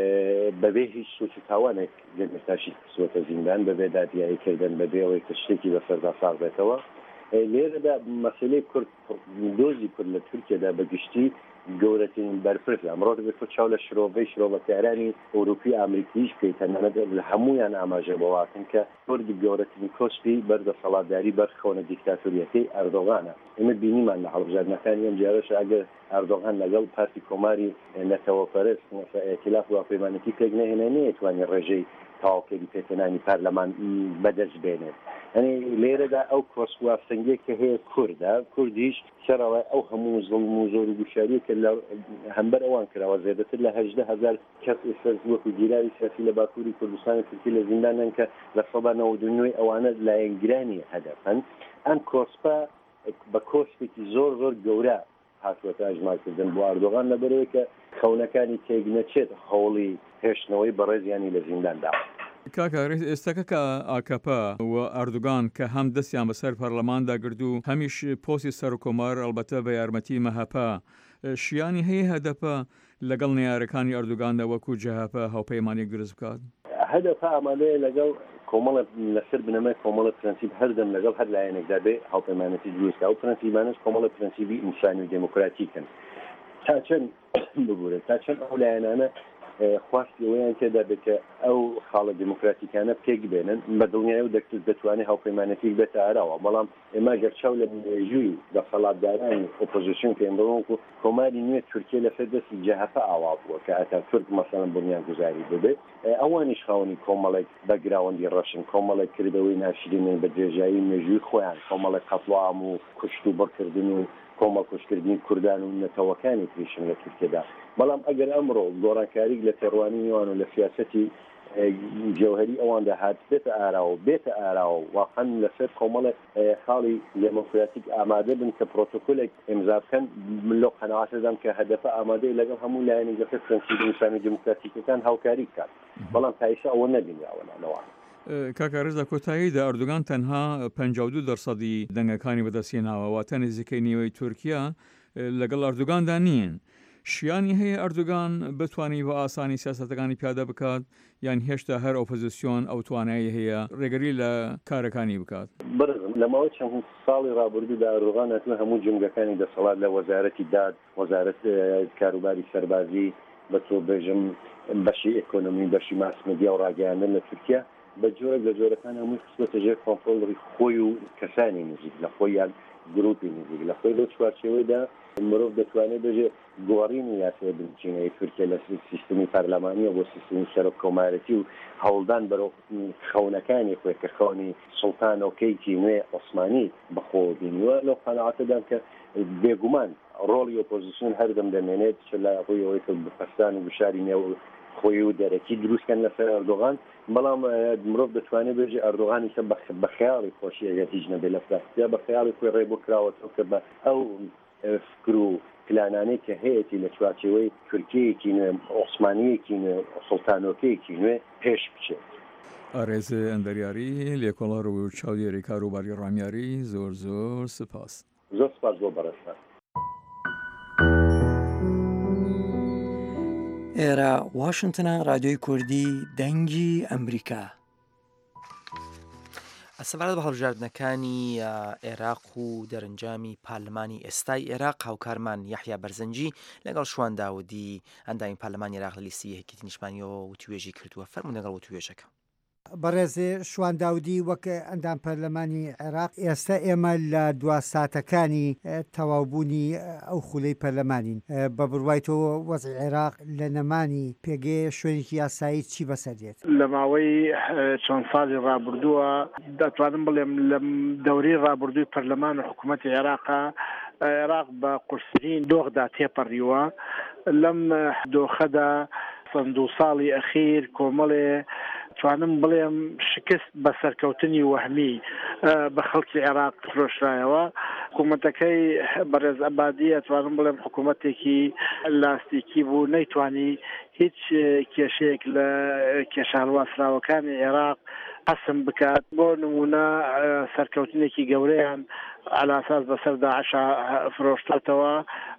بەبێ هیچ سوچ تاوانێک دیمرتاشی سوۆتە زیندان بەبێ دادیاییکردن بەبێ ئەوەی کە شتێکی بەسەردا ساغ بێتەوە لێرەدا مەسەلەی کورد دۆزی کورد لە تورکیادا بەگشتی گەورەترین بەرپرس ئەمڕۆ دەبێت تۆ چاو لە شرۆڤەی شرۆڤەکارانی ئەوروپی ئامریکیش بکەیت تەنانەت لە هەمویان ئاماژە بەواتن کە کورد گەورەترین کۆسپی بەردەسەڵاتداری بەرخۆنە دیکتاتۆریەکەی ئەردۆغانە ئێمە بینیمان لە هەڵبژاردنەکانی ئەم جارەش ئەگەر ئەردۆغان لەگەڵ پارتی کۆماری نەتەوەپەرست ئێتیلاف و پەیمانەتی پێک نەهێنە نەیەتوانێت ڕێژەی تاواکەری پێکەنانی پارلەمان بەدەست بێنێت ئەنی لێرەدا ئەو کۆسواستنگێک کە هەیە کوردە کوردیش سەرەوە ئەو هەموو زڵم و زۆر و گوشاری کە لە هەمبەر ئەوان کراوە زێدەتر لە هەژدە هەزار کەس ئێستا وەکو گیراوی سیاسی لە باکووری کوردستانی تورکی لە زیندانن کە لە سەدا نەوەد و نوێ ئەوانە لایەنگرانی هەدەفن ئەم کۆسپە بە کۆسپێکی زۆر زۆر گەورە هاتووەتە ئەژمارکردن بۆ ئەردۆغان لەبەرەوەی کە خەونەکانی تێک نەچێت هەوڵی هێشتنەوەی بەڕێزیانی لە زینداندا کاکە ئێستاکە کە ئاکەپە و ئەردوگان کە هەم دەستیان بەسەر پەرلەماندا گرت و هەمیش پۆستی سەر و کۆمار ئەلبەتە بە یارمەتی مەهەپە شیانی هەیە هەدەپە لەگەڵ نێارەکانی ئەردوگاندا وەکو جەهەپە هاوپەیمانێک دروست بکات هەدەپە ئەمادەیە لەگەڵ کۆمەڵە لەسەر بنەمای کۆمەڵە پرەنسیب هەردەم لەگەڵ هەر لایەنێکدا بێ هاوپەیمانەتی دروستکە ئەو پرەنسیبانش کۆمەڵە پرەنسیبی ئینسانی و دموکراتیکن تا چەند بگورێت تا چەند ئەو لایەنانە خواستی تێدا بکە ئەو خاڵە دموکراتیکانە پێک بێنن بە دڵنیای و دەتوانێت هاوپەیمانەتی بێتە ئاراوە بەڵام ئێمە گەرچاو لە مێژووی دەسەڵاتدارانی ئۆپۆزیسیۆن پێندەوە و کۆماری نوێ تورکیا لەسەر دەستی جەهەپە ئاوا بووە کە ئەتا تورک مەسەڵەن بنیان گوزاری ببێت ئەوانیش خاوەنی کۆمەڵێک بەگراوەندی ڕەشن کۆمەڵێک کردەوەی ناشرینێن بە درێژایی مێژووی خۆیان کۆمەڵێک قەتڵام و کوشت و بڕکردن و کۆمەڵکوشکردنی کوردان و نەتەوەکانی تریشن لە تورکیادا بەڵام ئەگەر ئەمڕۆ گۆڕانکاریک لە تێڕوانیوان و لە سیاسەتی جەوهری ئەوان داهات بێتە ئاراوە بێتە ئاراوە واقعا لەسەر کۆمەڵێک خاڵی دموکراتیک ئامادە بن کە پرۆتۆکۆلێک ئیمزا بکەن من لەو قەناعەتەدام کە هەدەفە ئامادەی لەگەڵ هەموو لایەنێکەکە فرەنسی نیشانی دموکراتیکەکان هاوکاری بکات بەڵام تایشە ئەوە نەبینراوەنەوە. کاکە ڕێز لە کۆتاییدا ئەردوگان تەنها پەنجا و دوو دەرسەدی دەنگەکانی بەدەستهێناوە واتە نزیکەی نیوەی تورکیا لەگەڵ ئەردوگاندا نین. شیانی هەیە ئەردوگان بتوانانی بە ئاسانی سیاسەتەکانی پیادە بکات یان هێشتا هەر ئۆپۆزیسیۆن ئەو توانایی هەیە ڕێگەری لە کارەکانی بکات. بەرزم لەماوەی چەند ساڵی ڕابردوودا ئەردوغان هاتووە هەموو جنگەکانی دەسەڵات لە وەزارەتی داد وەزارەت کاروباری سەربازی بە تۆ بێژم بەشی ئێکۆنۆمی بەشی ماسمەدیا و ڕاگەیاندن لە تورکیا بە جۆرە لە جۆرەکان هەمووی خستوەتە ژێر کۆنتڕۆڵی خۆی و کەسانی نزیک لە خۆیان گروپی نزیک لە خۆی لەو چوارچێوەیدا مرۆڤ دەتوانێت بەژێ گۆڕینی یاسای بنچینەی تورکیا لە سیستمی پەرلەمانیە بۆ سیستمی سەرۆک کۆمارەتی و هەوڵدان بەرەو خەونەکانی خۆی کە خەونی سوڵتانۆکەیکی نوێ عوسمانی بەخۆ بینیوە لەو قەناعەتەدام کە بێگومان ڕۆڵی ئۆپۆزیسیۆن هەردەم دەمێنێت چ لە ڕووی ئەوەی کە بەفەستان و بشاری نێو خۆی و دەرەکی دروستکەن لەسەر ئەردۆغان بەڵام مرۆڤ دەتوانێت بێژێ ئەردۆغانی کە بە خەیاڵی خۆشی ئەگەر هیچ نەبێت لە فراستیا بە خەیاڵی خۆی ڕێبۆ کراوەتەوە کە بە ئەو فکر و پلانانەی کە هەیەی لە چوارچێوەی تورکیەیەکی نوێ عوسمانیەکی نوێ سوڵتانۆکەیەکی نوێ پێش بچێت. ئارێز ئەندەریاری لێکۆڵەر و چاودێری کاروباری ڕامیاری زۆر زۆر سپاس. زۆر سپاس بۆ بەڕێستە. ئێرە واشنگتنە رادیۆی کوردی دەنگی ئەمریکا. ئەسەبارەت بە هەڵبژاردنەکانی عێراق و دەرەنجامی پارلەمانی ئێستای عێراق هاوکارمان یەحیا بەرزەنجی لەگەڵ شوان داودی ئەندامی پارلەمانی عێراق لە لیستی هەیەکێتی نیشتمانیەوە وتوێژی کردووە. فەرموو لەگەڵ وتوێژەکە. بەڕێزێ شوان داودی وەک ئەندام پەرلەمانی عێراق ئێستا ئێمە لە دوا ساتەکانی تەواوبوونی ئەو خولەی پەرلەمانین بە بڕوایتەوە وەزعی عێراق لە نەمانی پێگەی شوێنێکی یاسایی چی بەسەردێت لە ماوەی چەند ساڵی ڕابردووە دەتوانم بڵێم لە دەورەی ڕابردووی پەرلەمان و حکوومەتی عێراقا عێراق بە قورسترین دۆخدا تێپەڕیوە لەم دۆخەدا چەند و ساڵی ئەخیر کۆمەڵێ توانم بڵێم شکست بە سەرکەوتنی وەهمی بە خەڵکی عێراق فرۆشرایەوە. حکوومەتەکەی بەڕێز ئەبادی ئەتوانم بڵێم حکوومەتێکی لاستیکی بوو نەیتوانی هیچ کێشەیەک لە کێشاڵواسراوەکانی عێراق قەسم بکات. بۆ نمونە سەرکەوتنێکی گەورەیان علاساس بەسەر داعش فرۆشتەوە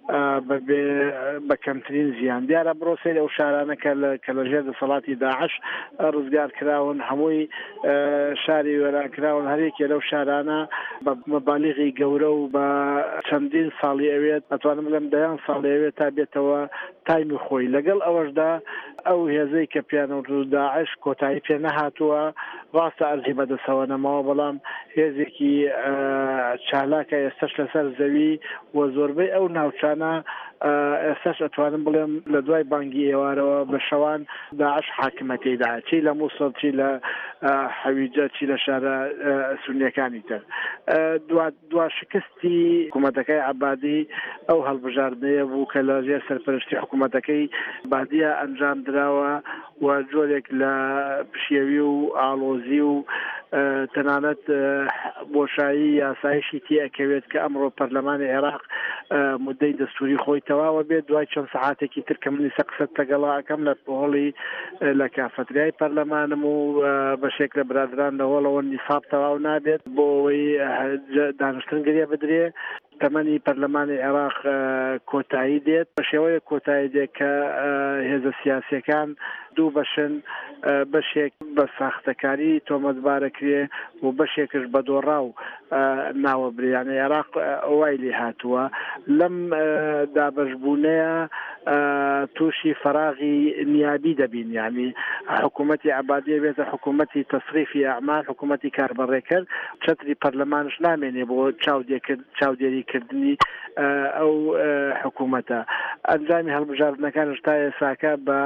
بە کەمترین زیان دیارە بڕۆسەی لەو شارانەکە کە لە ژێر دەسەڵاتی داعش ڕزگار کراون هەمووی شاری وێرانکراون هەرێکێ لەو شارانە بە مەبالیغی گەورە و بە چەندین ساڵی ئەوێت ئەتوانم بڵێم دەیان ساڵی ئەوێت تا بێتەوە تایمی خۆی. لەگەڵ ئەوەشدا ئەو هێزەی کە پیانەوت و داعش کۆتایی پێ نەهاتووە ڕاستە ئەرزی بەدەسەوە نەماوە بەڵام هێزێکی چالاکە ئێستش لەسەر زەوی و زۆربەی ئەو ناوچانە ئێستش ئەتوانم بڵێم لە دوای بانگی ئێوارەوە بە شەوان داعش حاکمەتیدا چی لە مووسڵ چی لە حەویجە چی لە شارە سونیەکانی تر. دوا شکستی حکوومەتەکەی عەبادی ئەو هەڵبژاردنەیە بوو کە لە ژێر سەرپەرشتی حکوومەتەکەی بادیە ئەنجام درراوە و جۆرێک لە پشێوی و ئاڵۆزی و تەنانەت بۆشایی یاسایشی تێئەکەوێت کە ئەمڕۆ پەرلەمانی عێراق مدەی دەستوری خۆی تەواوە بێت دوای چەند سەعاتێکی تر کە منی سەقسەت تەگەڵا ئەەکەم لە هۆڵی لە کافەتریای پەرلەمانم و بەشێک لە برادران لە هۆڵەوە نیساب تەواو نابێت بۆ ئەوەی دانیشتن گرێ بدرێ. تەمەنی پەرلەمانی عێراق کۆتایی دێت بە شێوەیە کۆتایی دێت کە هێزە سیاسیەکان دوو بەشن بەشێک بە ساختەکاری تۆمەتبارەکرێ و بەشێکش بە دۆڕاو ناوە بریانە عێراق ئەوای لێ هاتووە. لەم دابەشبوونەیە تووشی فەراغی نیابی دەبین یعنی حکوومەتی عەبادیە بێتە حکوومەتی تەسریفی ئەعمال حکوومەتی کاربەڕێکرد چەتری پەرلەمانش نامێنێ بۆ چاودێریکردنی ئەو حکوومەتە. ئەنجامی هەڵبژاردنەکان شتا ئێساکە بە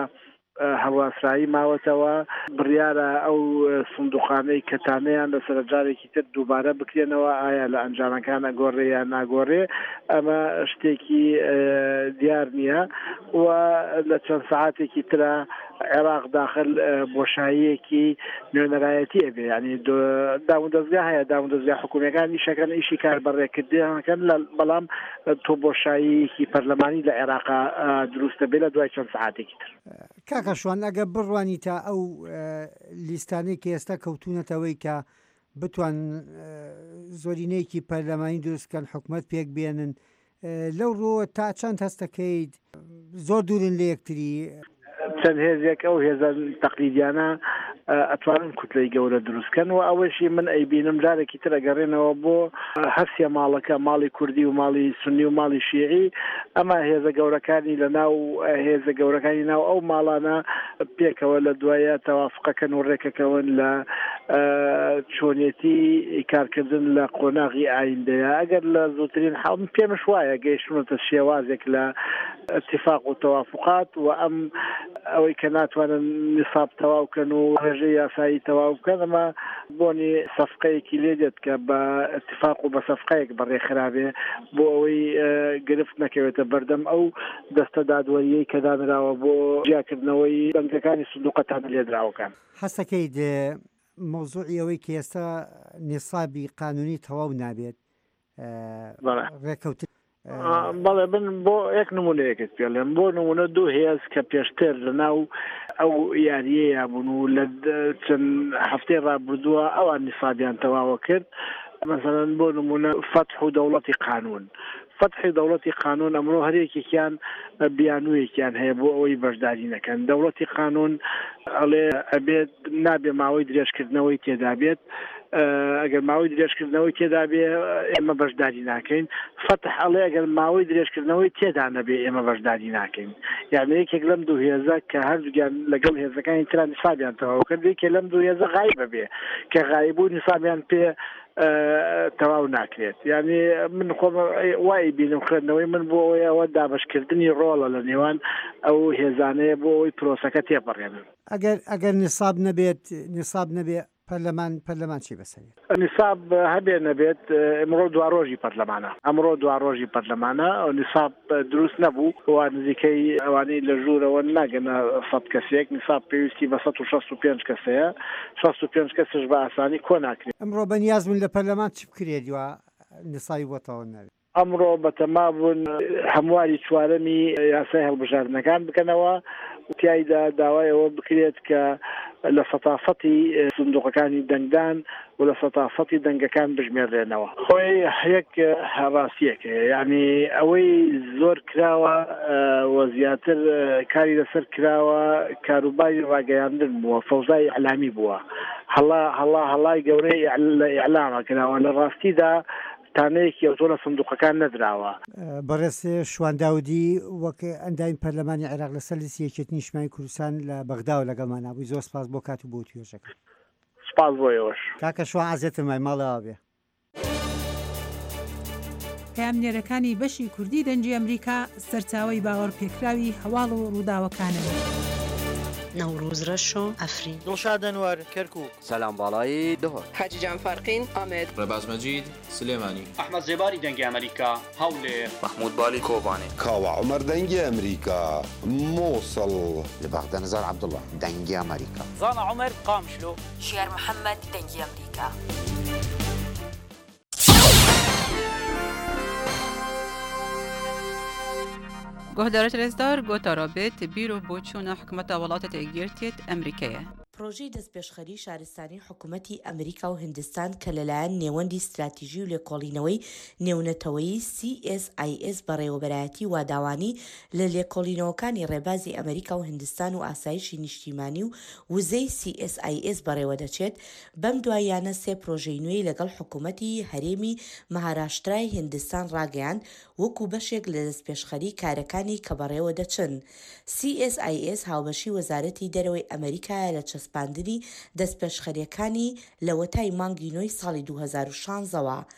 هەڵواسرایی ماوەتەوە بڕیارە ئەو سندوقانەی کەتانەیان لە سەرجارێکی تر دووبارە بکرێنەوە ئایا لە ئەنجامەکان ئەگۆڕێ یان ناگۆڕێ ئەمە شتێکی دیار نییە و لە چەند سەعاتێکی ترە عێراق داخل بۆشاییەکی نوێنەرایەتی ئەبێ ینی داوودەستگا هەیە داوودەستگا حکوومەکان ئیشەکەن ئیشی کار بەڕێکردیانەکەن بەڵام تۆ بۆشاییەکی پەرلەمانی لە عێراقا دروستە بێ لە دوای چەند سەعاتێکی تر. کاکەشوان ئەگە بڕوانی تا ئەو لیستانەی کە ئێستا کەوتونەتەوەی کە بتوان زۆرینەیەکی پەرلەمانی دروستکەن حکوومەت پێک بێنن لەو ڕۆ تا چەند هەستەکەیت زۆر دوورن لە یەکتری چەند هێزێک ئەو هێزە تەقلیدیانە ئەتوانن کوتلەی گەورە دروستکەن و ئەوەشی من ئەیبینم جارێکی تر ئەگەڕێنەوە بۆ هەرسیە ماڵەکە ماڵی کوردی و ماڵی سنی و ماڵی شیعی ئەمە هێزە گەورەکانی لە ناو هێزە گەورەکانی ناو ئەو ماڵانە پێکەوە لە دوایە تەوافقەکەن و ڕێکەکەون لە چۆنیەتی کارکردن لە قۆناغی ئایندەیە ئەگەر لە زووترین حاڵم پێمەش وایە گەیشتونەتە شێوازێک لە اتفاق و تەوافقات و ئەم ئەوەی کە ناتوانن نساب تەواوکەن و ڕێژەی یاسایی تەواو بکەن ئەمە بۆنی سەفقەیەکی لێ دێت کە بە اتفاق و بە سەفقەیەک بەڕێخرابێ بۆ ئەوەی گرفت نەکەوێتە بەردەم ئەو دەستە دادوەریەی کە دانراوە بۆ جیاکردنەوەی بەنگەکانی سندوقەتان لێدراوەکان. حەسەکەیت مۆزوعی ئەوەی کە ئێستا نیسابی قانونی تەواو نابێت ڕێکەوت بەڵێ بن بۆ یەک نمونەیەکت پێ لێم بۆ نمونە دوو هێز کە پێشتر لە ناو ئەو یاریەیە بوون و لە چەند هەفتەی ڕابردووە ئەوان نیسابیان تەواوە کرد مثلەن بۆ نمونە فتح و دەوڵەتی قانون فتحی دەوڵەتی قانون ئەمڕۆ هەرێکێکیان بیانوویەکیان هەیە بۆ ئەوەی بەشداری نەکەن دەوڵەتی قانون ئەڵێ ئەبێت نابێ ماوەی درێژکردنەوەی تێدا بێت ئەگەر ماوەی درێژکردنەوەی تێدا بێ ئێمە بەشداری ناکەین فتح ئەڵێ ئەگەر ماوەی درێژکردنەوەی تێدا نەبێ ئێمە بەشداری ناکەین یعنی یەکێک لەم دوو هێزە کە هەردووگیان لەگەڵ هێزەکانی تران نیسابیان تەواو کرد یەکێ لەم دوو هێزە غایبە بێ کە غایبوو نیسابیان پێ تەواو ناکرێت یعنی من خۆم وای بینم خوێندنەوەی من بۆ ئەوەی ئەوە دابشکردنی ڕۆڵە لە نێوان ئەو هێزانەیە بۆ ئەوەی پرۆسەکە تێپەڕێنن ئەگەر ئەگەر نیساب نەبێت نیساب نەبێ پەرلەمان پەرلەمان چی بەسەریت نیساب هەبێ نەبێت ئەمڕۆ دوا ڕۆژی پەرلەمانە ئەمڕۆ دوا ڕۆژی پەرلەمانە نیساب دروست نەبوو وا نزیکەی ئەوانەی لە ژوورەوە ناگەنە سەد کەسێک نیساب پێویستی بە سەد و شەست و پێنج کەسەیە شەست و پێنج کەسش بە ئاسانی کۆ ناکرێت ئەمڕۆ بەنیاز بوون لە پەرلەمان چی بکرێت وە نیسایی بۆتەوە نەبێت ئەمڕۆ بەتەما بوون هەمواری چوارەمی یاسای هەڵبژاردنەکان بکەنەوە تایدا داوایەوە بکرێت کە لە سەتافەتی سندوقەکانی دەنگدان و لە سەتافەتی دەنگەکان بژمێڕێنەوە خۆی یەک ڕاستیەکە یعنی ئەوەی زۆر کراوە و زیاتر کاری لەسەر کراوە کاروباری ڕاگەیاندن بووە فەوزای ئەعلامی بووە هەڵا هەڵا هەڵای گەورەی لە ئیعلامە کراوە لە ڕاستیدا تانەیەکی ئەو تۆ لە سندوقەکان نەدراوە بەڕێز شوانداودی وەک ئەنداین پەرلەمانی عێراق لەسەر لیستی یەکێتی نیشتیمانی کوردستان لە بەغداوە لەگەڵمان نبووی زۆر سپاس بۆ کات و بۆ توێژەکە سپاس بۆ ئێوەش کاکە شوان عەزێتم مای ماڵەوە بێ پامنێرەکانی بەشی کوردی دەنگی ئەمریکا سەرچاوەی باوەڕ پێکراوی هەواڵ و ڕووداوەکانەوە نوروز رشو افرین دڵشاد ئەنوەر کەرکووک سەلام باڵایی دهۆر حاجیجان فەرقین ئامێد ڕێباز مەجید سلێمانی ئەحمەد زێباری دەنگی ئەمریکا هەولێر محمود بالی کۆبانی کاوە عومەر دەنگی ئەمریکا مووسڵ لە بەغدە نزار عەبدوڵڵا دەنگی ئەمریکا زانا عومەر قامشلۆ شێر محەممەد دەنگی ئەمریکا گۆهدارە رێزدار گۆتا رابێت بیرۆ بۆ چوونە حکومەتە وڵاتە یەکگرتوێت ئەمریکایە پرۆژەی دەستپێشخەری شارستانی حکوومەتی ئەمریکا و هندستان کە لەلایەن نێوەندی استراتیژی و لێکۆڵینەوەی نێونەتەوەیی سی ئێس ئای ئێس بەڕێوەبەرایەتی واداوانی لە لێکۆڵینەوەکانی ڕێبازی ئەمریکا و هندستان و ئاسایشی نیشتیمانی و وزەی سی ئێس ئای ئێس بەڕێوە دەچێت بەم دوایانە سێ پرۆژەی نوێی لەگەڵ حکوومەتی هەرێمی مەهاراشترای هندستان ڕاگەیاند وەکو بەشێک لە دەستپێشخەری کارەکانی کە بەڕێوە دەچن. سی ئێس ئای ئێس هاوبەشی وەزارەتی دەرەوەی ئەمریکایە لە چەسپاندنی دەستپێشخەریەکانی لە وەتای مانگی نۆی ساڵی دوو هەزار و شانزەوە.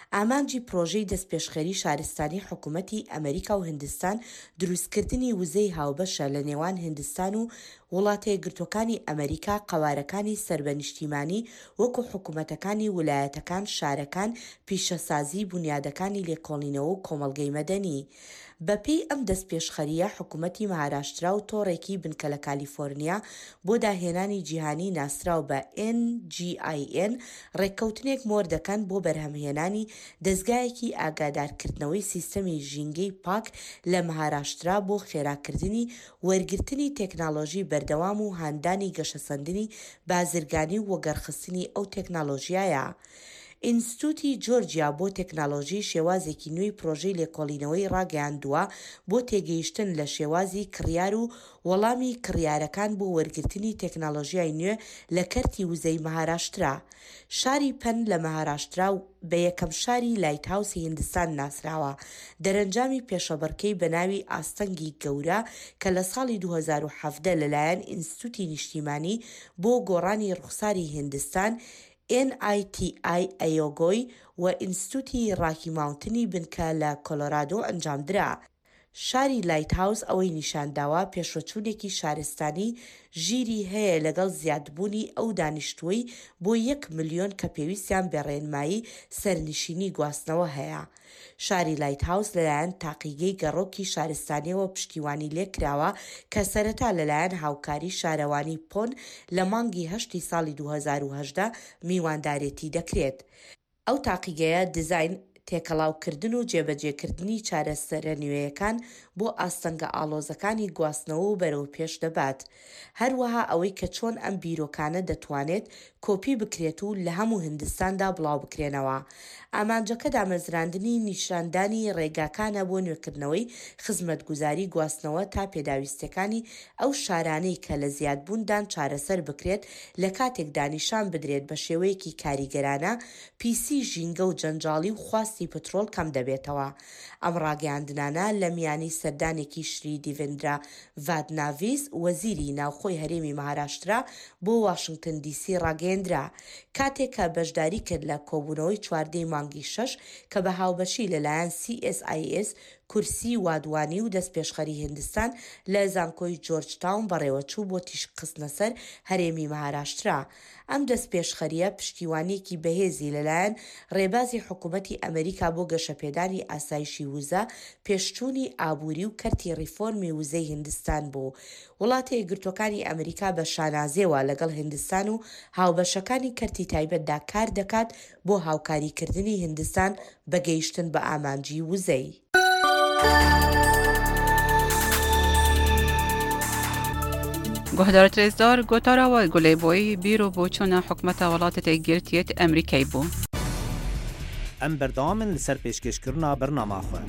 ئامانجی پرۆژەی دەستپێشخەری شارستانی حکوومەتی ئەمریکا و هندستان دروستکردنی وزەی هاوبەشە لە نێوان هندستان و وڵاتە یەکگرتووەکانی ئەمریکا قەوارەکانی سربەنیشتیمانی وەکو حکوومەتەکانی ویلایەتەکان، شارەکان، پیشەسازی، بنیادەکانی لێکۆڵینەوە و کۆمەڵگەی مەدەنی. بەپێی ئەم دەستپێشخەریە حکوومەتی مەهاراشترا و تۆڕێکی بنکە لە کالیفۆرنیا بۆ داهێنانی جیهانی ناسراو بە ئێن جی ئای ئێن ڕێککەوتنێک مۆر دەکەن بۆ بەرهەمهێنانی دەستگایەکی ئاگادارکردنەوەی سیستەمی ژینگەی پاک لە مەهاراشترا بۆ خێراکردنی وەرگرتنی تێکناڵۆژی بەردەوام و هاندانی گەشەسەندنی بازرگانی و وەگەڕخستنی ئەو تێکناڵۆژیایە. ئینستیتوتی جۆرجیا بۆ تێکناڵۆژی شێوازێکی نوێی پرۆژەی لێکۆڵینەوەی ڕاگەیاندووە بۆ تێگەیشتن لە شێوازی کڕیار و وەڵامی کڕیارەکان بۆ وەرگرتنی تێکناڵۆژیای نوێ لە کەرتی وزەی مەهاراشترا. شاری پەن لە مەهاراشترا بە یەکەم شاری لایتهاوسی هندستان ناسراوە، دەرەنجامی پێشەبڕکەی بە ناوی ئاستەنگی گەورە کە لە ساڵی دوو هەزار و حەڤدە لەلایەن ئینستیتوتی نیشتیمانی بۆ گۆڕانی ڕوخساری هندستان ئێن ئای تی ئای ئەیۆگۆی و ئینستیتوتی ڕاکی ماونتنی بنکە لە کۆلۆرادۆ ئەنجامدرا. شاری لایتهاوس ئەوەی نیشانداوە پێشوەچوونێکی شارستانی ژیری هەیە لەگەڵ زیادبوونی ئەو دانیشتووەی بۆ یەک ملیۆن کە پێویستیان بە ڕێنمایی سەرنشینی گواستنەوە هەیە. شاری لایتهاوس لەلایەن تاقیگەی گەڕۆکی شارستانیەوە پشتیوانی لێکراوە کە سەرەتا لەلایەن هاوکاری شارەوانی پۆن لە مانگی هەشتی ساڵی دوو هەزار و هەژدە میواندارێتی دەکرێت. ئەو تاقیگەیە دزاین، تێکەڵاوکردن و جێبەجێکردنی چارەسەرە نوێیەکان بۆ ئاستەنگە ئاڵۆزەکانی گواستنەوە و بەرەو پێش دەبات. هەروەها ئەوەی کە چۆن ئەم بیرۆکانە دەتوانێت کۆپی بکرێت و لە هەموو هندستاندا بڵاو بکرێنەوە. ئامانجەکە دامەزراندنی نیشاندانی ڕێگاکانە بۆ نوێکردنەوەی خزمەتگوزاری گواستنەوە تا پێداویستەکانی ئەو شارانەی کە لە زیادبووندان چارەسەر بکرێت لە کاتێکدا نیشان بدرێت بە شێوەیەکی کاریگەرانە پیسی ژینگە و جەنجاڵی و خواستی پترۆل کەم دەبێتەوە. ئەم ڕاگەیاندنانە لە میانی سەردانێکی شری دیڤێندرا ڤادناڤیس وەزیری ناوخۆی هەرێمی مەهاراشترا بۆ واشنگتن دیسی ڕاگەیاندرا، کاتێک کە بەشداری کرد لە کۆبوونەوەی چواردەی مانگی شەش کە بە هاوبەشی لەلایەن سی ئێس ئای ئێس کورسی وادوانی و دەستپێشخەری هندستان لە زانکۆی جۆرج تاون بەڕێوەچوو بۆ تیشکخستنە سەر هەرێمی مەهاراشترا. ئەم دەستپێشخەریە پشتیوانیەکی بەهێزی لەلایەن ڕێبازی حکوومەتی ئەمریکا بۆ گەشەپێدانی ئاسایشی وزە، پێشچوونی ئابووری و کەرتی ڕیفۆرمی وزەی هندستان بوو. وڵاتە یەکگرتووەکانی ئەمریکا بە شانازێوە لەگەڵ هندستان و هاوبەشەکانی کەرتی تایبەتدا کار دەکات بۆ هاوکاریکردنی هندستان بەگەیشتن بە ئامانجی وزەی. گۆهدارە ترێزدار گۆتاراوە گولەیبۆی بیرۆ بۆ چۆنە حکومەتە وڵاتە تێگرتیێت ئەمریکای بوو. ئەم بەردەوامن لەسەر پێشکەشکردنا بەرنامەخۆ.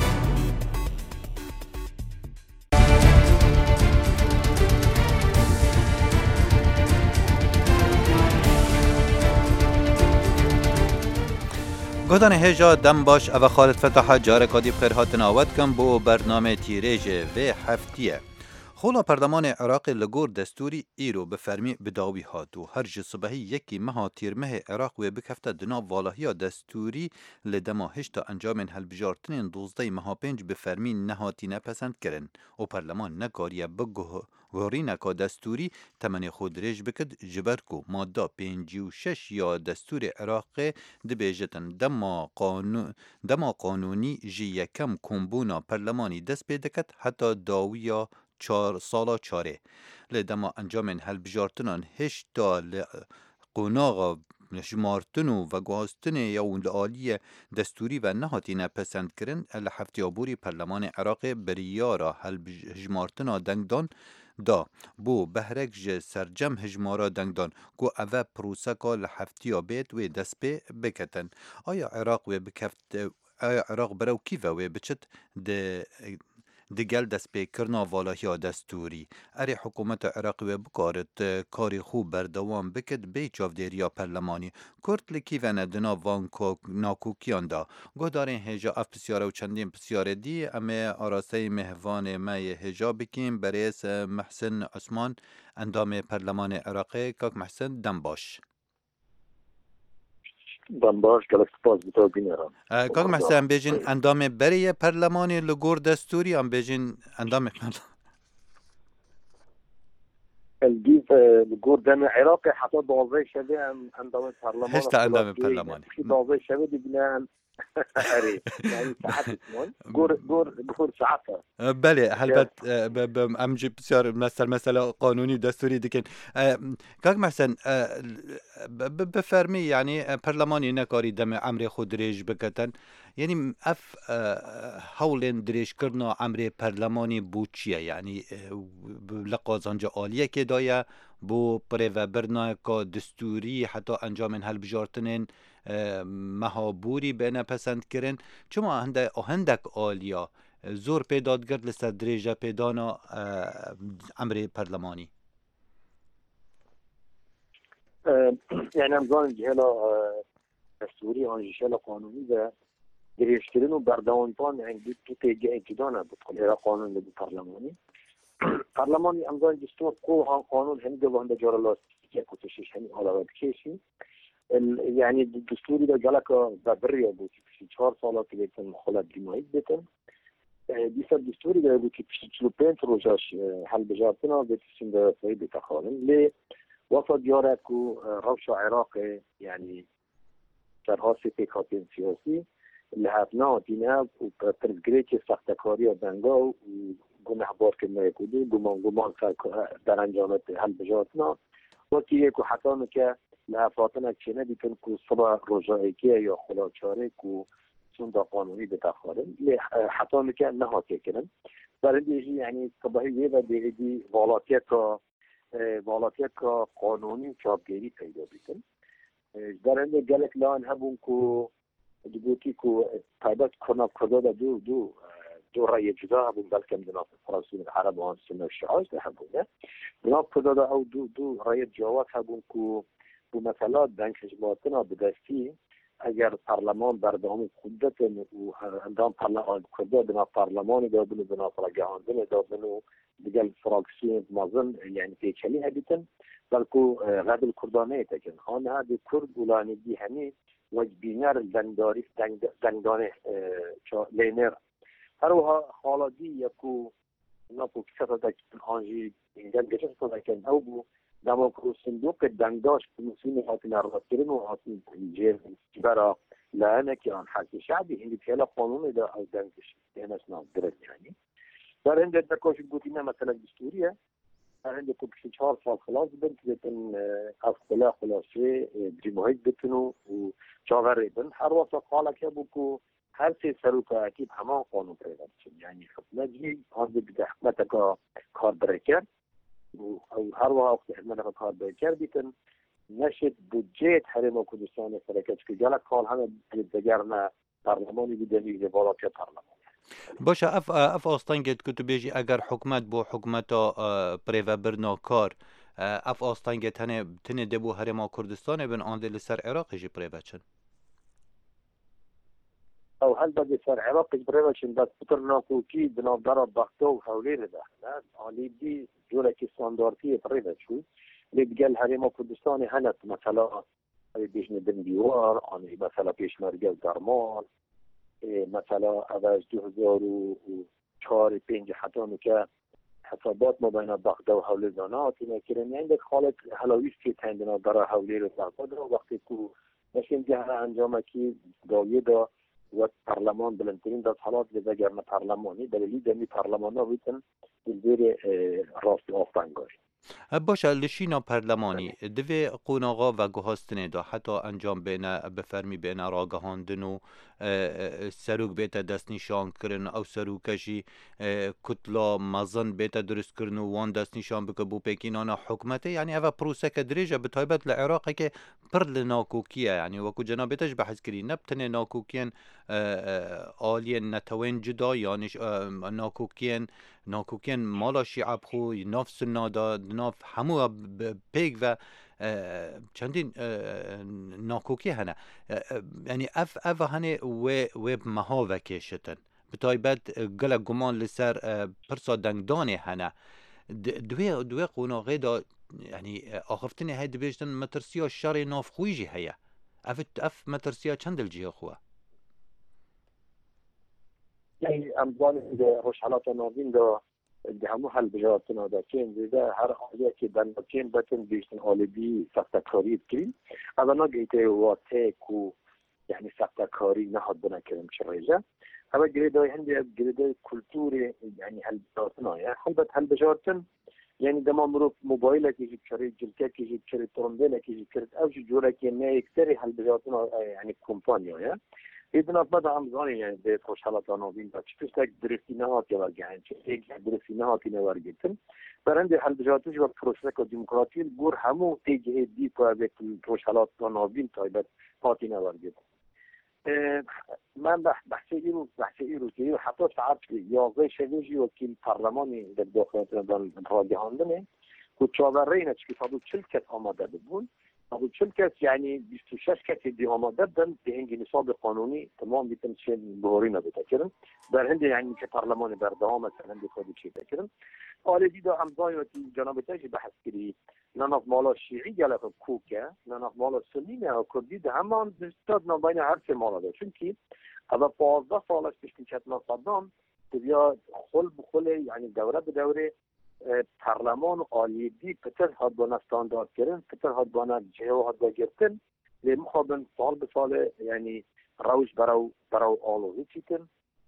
گۆدانê hêja dem baş ev Xalid Fetaha careka dî bixêr hatin awet kin bo bername tîrêjê vê heftiye. Xola perdemanê Iraqê li gor destûrî îro bi fermî bi dawî hat û her ji sibehî yekî meha tîrmehê Iraq wê bikefte di nav valahiya destûrî li dema hişta encamên helbijartinên dozdehê meha pênc bi fermî nehatîne pesendkirin û perleman nekariye bigorîneka destûrî temenê xwe dirêj bikid ji ber ku madda pêncî û şeş ya destûrê Iraqê dibêjitin dema qanûnî ji yekem kombûna perlemanî dest pê diket heta dawiya sala çarê. Lê dema encamên helbijartinan hêşta li qonaxa jmartin û veguhastinê ya li aliyê destûrî ve nehatîne pesendkirin li heftiya borî perlemanê Iraqê biryara hejmartina dengdan da بۆ بەهرێک ji sercem hejmara dengdan ku ev e proseka li heftiya bêt wê dest pê biketin. Aya Iraq wê bikeft aya Iraq berew kîve wê biçit di digel destpêkirina valahiya destûrî. Erê hikûmeta Iraqê wê bikarit karê xwe berdewam bikit bê çavdêriya perlemanî. Kurd li kîvene di nav van nakokiyan da. Guhdarên hêja ev pisyare û çendîn pisyarê dî em ê arasteyê mêhvanê me yê hêja bikin berêz Mehsin Osman endamê perlemanê Iraqê. Kak Mehsin dem baş. بمباش گلک سپاس بتو بینرم کاک محسن بیجین اندام بری پرلمانی لگور دستوری هم بیجین اندام الجيف لجور دم عراقي حتى ضوضي شبه اندام برلمان هشتا اندام برلماني في ضوضي شبه دبنان اري يعني ساعات اسمون جور جور جور ساعات بله البته امجي بسیار مثل مثلا قانونی دستوری دیکن کاک محسن بفرمی یعنی پرلمانی نکاری دم امر خود ریج بکتن یعنی اف هولن دریش کرنا امر پرلمانی بو چیه یعنی لقازانجا عالیه که دایه بو پریو برنای که دستوری حتی انجام هل بجارتنین مهابوری بین پسند کرن چما هندک عالیا زور پیداد گرد لسر دریجه پیدانا امر پرلمانی یعنی امزان جهلا دستوری آنجیشلا قانونی و دریش کردن و بردوانتان یعنی تو تیگه ایتدانه بود خیلی قانون بود پرلمانی پرلمانی امزان دستور قو ها قانون هم دو هنده جارا لاستیکه کتشش همین علاقه بکشی يعني الدستوري ده جالك ببرية بوتي في چهار سالة که بیتن خلط دیمایید بیتن دیسا الدستوري ده بوتي في چلو پنج روزاش حل بجارتنا بیتسیم ده سایی بتخالن لی وفد یارکو روش عراق يعني سرها سپیکاتین سیاسی لحفنا دینه و ترزگریچ سختکاری و دنگا و گنه بار که نیکودی گمان گمان در انجامت حل بجارتنا وقتی یکو حتانو که لحفاتنا چنه بیتن که صبح رجایکیه یا خلاچاره که سون دا قانونی بتخارن حتانو که نهاته کنن برای دیجی یعنی طبعی یه و دیگه والاتیت که والاتیت که قانونی چابگیری پیدا بیتن در اینده گلک لان هبون که دوگوتی که تایبت کناب کدا دو دو دو رأي جدا هبون بلکه مدنات فرانسوین عرب و سنة الشعاج ده هبونه مناب کدا دا او دو دو رأي جوات هبون که بو مثلا دنگ خجماتنا بدستی اگر پارلمان بردام خودت و اندام پارلمان کرده بنا پارلمانی دا بنو بنا فرگهاندن دا بنو دیگل فراکسیون مازن یعنی پیچلی هبیتن بلکو غد کردانه تکن آنها دی کرد اولانی دی همی وجبینر دنداری دندانه لینر هر وها خالدی یکو نپو کسا تکن آنجی اینجا گشت تکن او بو دماغ صندوق دنگداش مسئول هاتین ارادترین و هاتین جیر برا لعنه که آن حق شعبی هندی پیلا قانون دا او دنگش این اسنا درد یعنی در هنده دکاش بودینه مثلا دستوریه در هنده که بشه چهار سال خلاص بند بتن از خلا خلاصه دریمایید بتنو و چاور بند هر وقت قاله که بو که هر سه سروک اکیب همان قانون پیدا بچن یعنی خدمت جی آنده بده حکمت که کار برکر او هر وقت حکمت کار برکر بیتن نشد بودجه حرم کردستان فرکت که جلک کال همه دیگر نه پارلمانی بیدنی بالا که پارلمان باشه اف اف آستان گت کتو بیجی اگر حکومت بو حکومتا پریو برنا کار اف آستان گت تنه تنه دبو حرم کردستان بن آن دل سر عراق جی پریو چن او هل بدي سر عراق بريوشن بس بطرنا كوكي بناف ضرب بختو وحولين ده لا علي دي جوله كي ستاندرديه بريوشو اللي بقال هريما كردستاني هنت مثلا بيجن بن ديوار اني مثلا بيش مرجع درمان مثلا اواز دو هزار و چهار پنج حتی که حسابات ما بین بغداد و حول زانات اینا کرن عندك خالد حلاویش که تندنا برای حولی رو بغداد وقتی که نشین جهر انجام که دایه دا و پارلمان بلندترین داد حالات لذا نه پارلمانی دلیلی دمی پارلمان ها بیتن دلبیر راست آفنگاری باشه لشینا پارلمانی دوی قوناغا و گوهاستنه دا حتی انجام بینه بفرمی بینه را گهاندن و سروک بیتا دست نشان کرن او سروکشی کتلا مزن بیتا درست کرن و وان دست نشان بکه بو پیکینانا حکمته یعنی اوه پروسه که دریجه بطایبت لعراقه که پر لناکوکیه یعنی وکو جنابتش بحث کری نبتنه ناکوکین آلین نتوین جدا یعنی ناکوکین ناکوکین مالا شیعب خو ناف سنا دا ناف همو پیگ و چندین ناکوکی هنه یعنی اف اف هنه و و مها وکشتن بتایبت گله گمان لسر پرسا دنگدانه هنه دوی دوی قوناغه دا یعنی آخفتنی هید بیشتن مترسیا شر ناف خویجی هیا اف اف مترسیا چند الجهه خواه يعني اموال روشحالات ناوین دا همو حل بجاتنا دا کن زیده هر حالیه که در نکن بتن بیشتن آلبی سختکاری بکرین اولا گیته واته کو یعنی سختکاری نهاد بنکرم چرایجه اما گریدای هندی گریدای کلتور یعنی حل بجاتنا یا حلبت حل بجاتن يعني دما مروف موبايل كي يجيب شري جلكا كي يجيب شري ترمبيلا كي يجيب شري أو شيء جورا كي ما يكتري حل بجاتنا يعني كومبانيا يا إذا بدا أمزاني يعني بيتروش حالات نوين بس فيستك درسينات يورجعين شيء درسينات يورجعين برندي حل بجاتش وبروسيك الديمقراطية الجور همو تيجي دي كوابك بيتروش حالات نوين تايبت باتينا ورجعين من بحث ایرو بحث ایرو که حتی ساعت یازده شبیهی وکیل پارلمانی در داخل دان راجعاندنه و چهارده چی که چهل کس آماده بود و چهل کس یعنی بیست و شش کس دی آماده دن به اینکه نصاب قانونی تمام بیتن چه بهاری نبوده کردن در هند یعنی که پارلمان بردام مثلا به خودی چی بکردن حالا دیدا امضای و جناب تاجی بحث کردی نانف مالا شیعی گلف کوکه نانف مالا سنی نه کردی ده همان دستاد نباین هر چه مالا ده چون کی اما پانزده سالش پیش کتنا صدام بیا خل بخل یعنی دوره به دوره پارلمان عالیدی پتر هاد بنا استاندارد کردن پتر هاد بنا جهو هاد با گرتن لمخابن سال به سال یعنی روش براو براو آلوزی چیتن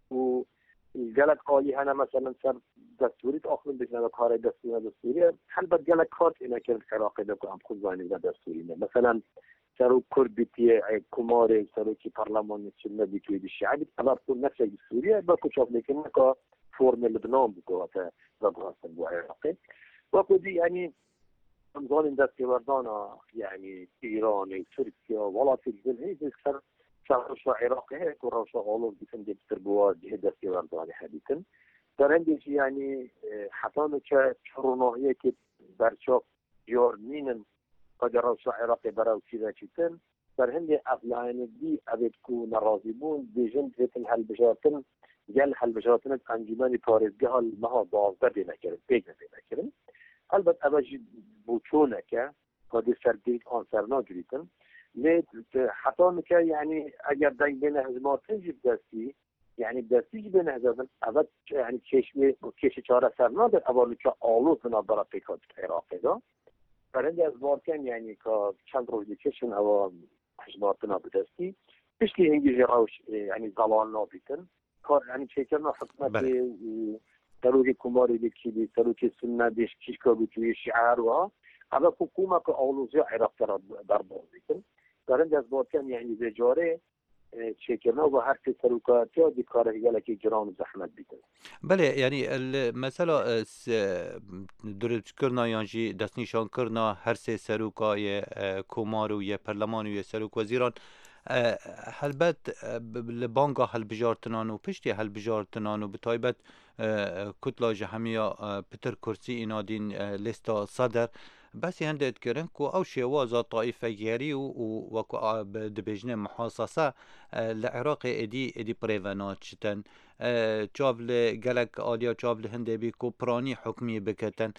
و گلک عالی هنه مثلا سر دستوریت آخرین بکنه کار دستوری دستوری حل بد گلک کارت اینا که عراقی دکو هم خود زانی و دستوری نه مثلا سرو کرد بیتیه کماره سرو که پارلمان چنه بیتوی دی شعبی اما کن نفسه سوریه با کچاف میکنه که فرم لبنان بگوه و بغاستن بو عراقی و خودی یعنی امزان دست وردانا یعنی ایران ترکیه ولات الجل هیچ سر شهرشا عراقی هست و روشا غالوز بیتن دیبتر بوا جه دستی وردانی حدیتن در هندیش یعنی حتانو که چروناهیه که برچاف یارمینن قد روشا عراقی براو چیزا چیتن در هندی افلاین دی اوید کو نرازی بون دیجن دیتن حل بجاتن گل حل بجاتن انجمن پارزگه حال مها بازده دینا کرن پیگه دینا کرن البته اوجی بوچونه که قد سردید آنسرنا جریتن نه حتی که یعنی اگر دنگ بین حزماتن جیب دستی یعنی دستی بین حزماتن اول یعنی کشمی کش چهار سرنا در اول که آلو بنا برای پیکات عراقی دا برای از بارکن یعنی که چند روزی کشن اول حزماتنا بدستی پشتی هنگی جراوش یعنی زلال نابیتن کار یعنی چیکرنا حکمت تروی کماری بکیدی تروی سنه دیش کشکا بکیدی شعر و اما حکومت که آلوزی عراق در بازی کن دارن از بارکن یعنی بجاره چیکرنا و هر که سروکاتی ها دی کاره گلکی جرام و زحمت بیتن بله یعنی مثلا درست کرنا یعنی دست نشان کرنا هر سه سروکای کمار و یه پرلمان و یه سروک وزیران هلبت لبانگا هل بجارتنان و پشتی هل بجارتنان و بطایبت کتلا جهمیا پتر کرسی اینا دین لیستا صدر بس هندت کرن کو او شوازا طائفه گیری و و دبجنه محاصصه لعراق ادی ادی پریوانات چتن چاول گلک آلیا چاول هنده بی کو پرانی حکمی بکتن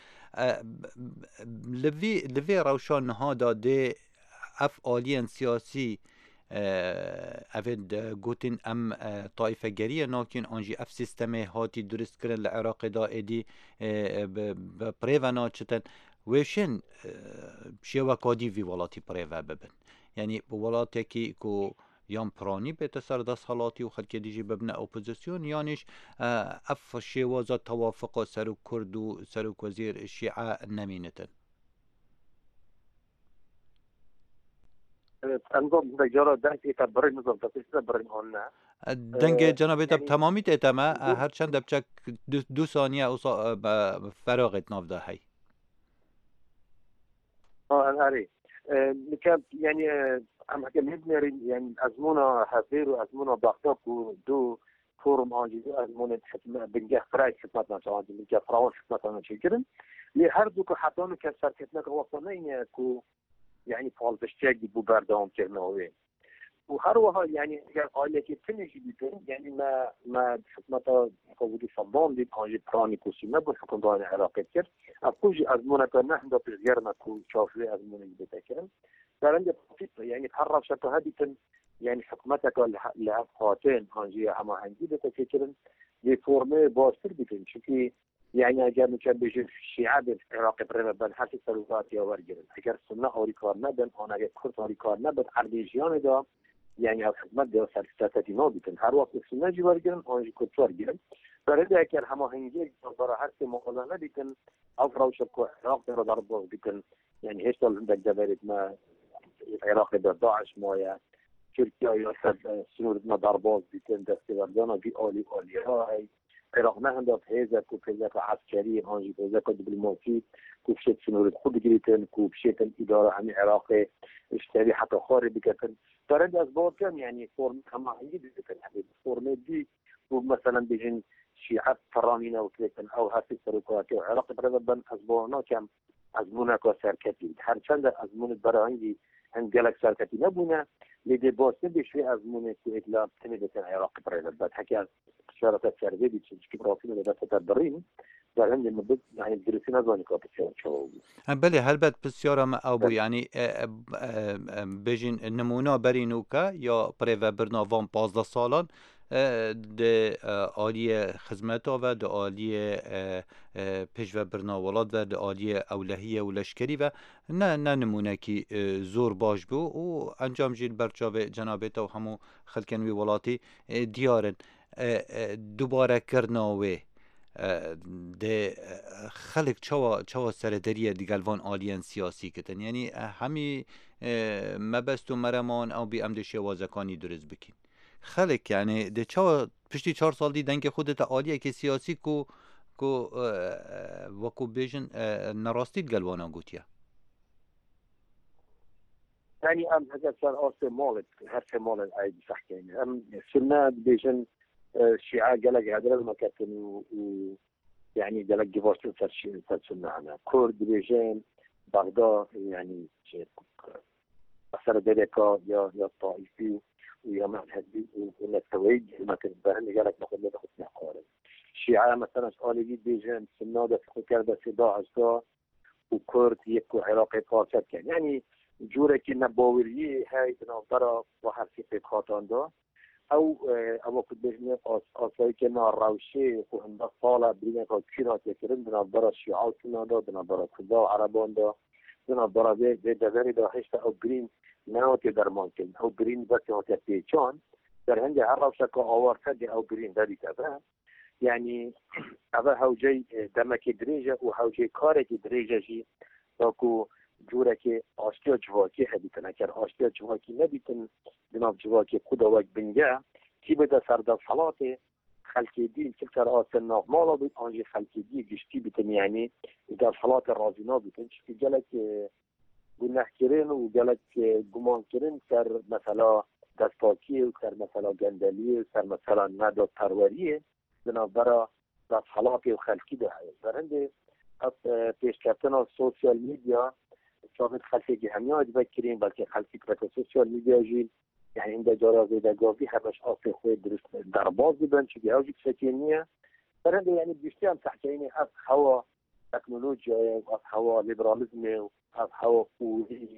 لوی لوی روشان ها داده اف آلین سیاسی افید گوتن ام طائفه گریه ناکن آنجی اف سیستم هاتی درست کرن لعراق دا ادی پریوانا چتن ویشن شیوه کادی وی ولاتی پریوه ببن یعنی ولاتی که کو یان پرانی به تسر دست حالاتی و خلک دیجی ببنه اپوزیسیون یانش اف شیوازا توافق سرو کرد و سرو وزیر شیعه نمینتن انظام بجارة دنگ تبرر نظام تفسير تبرر هنا دنگ جناب تب تمامی تتما هر چند بچک دو ثانیه او فراغت نافده هی اه انا اري نكاب يعني ام حكم نبني يعني ازمونه حفير وازمونه ضغطك ودو فورم انجي ازمونه حكمه بنجاح فراي خدمتنا شو بنجاح فراون خدمتنا شي كده لي هر دوك حطونو كسرتنا وطنيه كو يعني فعال بشتاق بو بردام كرناوي وهر وها يعني اگر قائله که تنشی بیتن یعنی ما ما حکمت قوودی صدام دید آنجی پرانی کسی ما بود حکمدان عراقی کرد افکوشی از مونه که نه دا پیزگر ما که چافری از مونه بیده کرن برند يعني تحرر شكوها بيتن يعني حكومتك لأفقاتين هانجية أما هنجي بتفكرن لفورمي باستر بيتن شكي يعني اگر میکرد بجید شیعه به عراق برای بن حتی سلوات یا ورگرن اگر سنه آوری کار نبن آن اگر کرد آوری کار نبن عربیجیان دا یعنی از خدمت دا سرستاتتی ما بیتن هر وقت سنه جی ورگرن آنجی کرد ورگرن برای اگر همه هنگی برای هر سه مقاله نبیتن او روشک که عراق در در باز بیتن یعنی هیچ سال هندک دبرید ما عراق در داعش مایا ترکیه یا سنور ما در باز بیتن دستی وردانا بی آلی آلی های عراق نه هنداد هیزه کو پیزک عسکری آنجی پیزک دیپلماسی کو بشت سنورد خود گریتن کو بشت اداره همین عراق اشتری حتی خارج بکتن دارند از بعد کم یعنی فرم هماهنگی بکتن یعنی فرم دی و مثلا بجن شیعه فرامینه و کلیتن او هستی سرکاتی و عراق برادر از بانا کم ازمونه که سرکتی هر چند ازمونه برای هنگلک سرکتی نبونه لیده باسته بشوی ازمونه که اطلاع تنیدتن عراق برادر حکی از شارت سرده بیچن که براسیم لدت تدرین در هند مدت يعني درسی نزانی که بسیار چه بله هلبت بسیار هم او بو یعنی بجین نمونه برینو که یا پریو برناوان پازده سالان ده آلی خدمت و ده آلی پیش و برناولاد و ده آلی اولهی و لشکری و نه نه نمونه که زور باش بو و انجام جیل برچاوه جنابت و همو خلکنوی ولاتی دیارن دوباره کرناوه ده خلق چوا چوا سردریه دیگلوان آلیان سیاسی کتن یعنی همی مبست و مرمان او بی امد شوازکانی درست بکین خلق یعنی ده چوا پشتی چهار سال دی دنگ خودت آلیه که سیاسی کو کو وکو بیجن نراستی دیگلوانا گوتیا يعني ام هذا صار اصل مالك هسه مال اي صحكين ام سنه بيجن الشيعة قالك هذا المكاتب و يعني قالك جباشت ترشين ترسلنا أنا كرد بيجين بغداد يعني أثر ذلك يا يا طائفي ويا مذهبي ونتويج ما تنبهني قالك ناخذ ناخذ نقارن الشيعة مثلا سؤالي بيجين سنة ده كرد صداع صداع وكرد يكو عراقي قاصد كان يعني جورة كنا باورية هاي بنظرة وحرفي في خاطان ده او اما كنت بجنه آسایی که ناروشه و هنده ساله برینه که چیرات یکرن بنابرا شیعات کنه دا بنابرا کدا و عربان دا بنابرا به دوری دا هشتا او گرین نهاتی درمان کن او گرین بسی هاتی پیچان در هنده هر روشه که آوارته دی او گرین داری تبه یعنی اوه هوجه دمک دریجه و هوجه کارک دریجه جی تاکو جوره که آشتیا جواکی هدیتن اگر آشتیا جواکی نبیتن بناب جواکی خدا وک بنگه کی بده سرده صلات خلقی دین که سر آسن ناغمالا بید آنجی خلقی دی گشتی بیتن یعنی در صلات رازینا بیتن چی گلک گناه کرن و گلک گمان کرن سر مثلا دستاکی و سر مثلا گندلی و سر مثلا نداد پروریه بناب برا در صلات و خلقی ده برنده پیش کردن سوشیال میدیا شاید خلقی که هم یاد بکریم بلکه خلقی که سوشیال میدیا جیل يعني عند جارة زيدا جوفي همش أصل خوي درس درباز بن شو جاوجي سكينية فرند يعني بيشتغل تحكيني أف هوا تكنولوجيا وأف هوا ليبراليزم وأف هوا قوي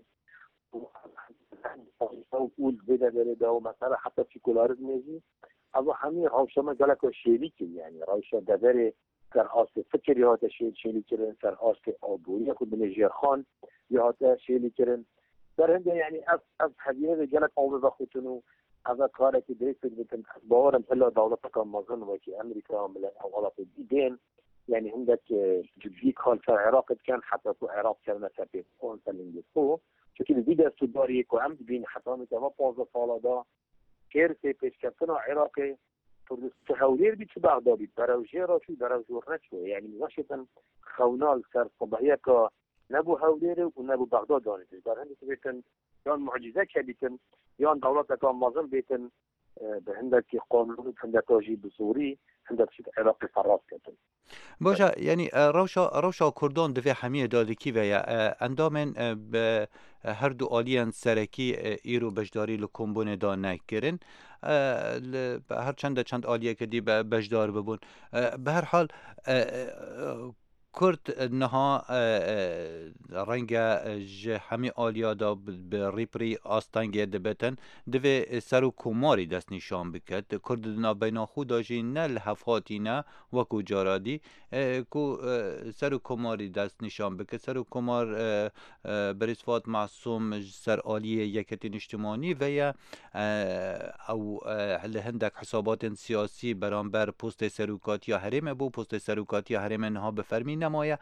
وأف قول زيدا بريدا ومثلا حتى سيكولاريزم يجي أبو حمي روشة ما جالك شيليكي يعني روشة دبري سر أصل فكر يهات شيل شيلي كرن سر أصل أبوية كود بنجير خان يهات شيلي كرن در هنده یعنی از از حدیث جلک آمده و خودتونو از کاری که دریس بودن باورم الا دولت کام مازن و که امریکا مل اولات دیدن یعنی هنده که جدی کال سر عراق کن حتی تو عراق کردن سپید اون سالنگی تو چون دیگه دست داری که هم بین حتی میتونه پانزده سال دا کار سه پیش کردن عراق تو تحولیر بیت بغداد بیت برای جرا شو برای جور نشو یعنی نشدن خونال سر صبحیه که نبو هوليره ونبو بغداد دانيت در هندك بيتن يان معجزه كبيتن يان دولت كان مازن بيتن عندك قانون عندك تاجي بسوري عندك شيء عراقي فراس كتن باشه یعنی روشا روشا کردان دفع حمیه دادکی و یا اندامن به هر دو آلیان سرکی ایرو بجداری لکمبون دا نکرن هر چند چند آلیه که دی بجدار ببون به هر حال کرد نها رنگ ج همی آلیا دا به ریپری آستانگی دبتن دوی سر و کماری دست نشان بکد کرد دنا بین خود داجی نه لحفاتی نه وکو جارادی کو سر و کماری دست نشان بکد سر و کمار بریسفات معصوم سر آلی یکتی اجتماعی و یا او لهندک حسابات سیاسی برانبر پست سروکاتی حرم بو پست سروکاتی حرم انها بفرمی نمایه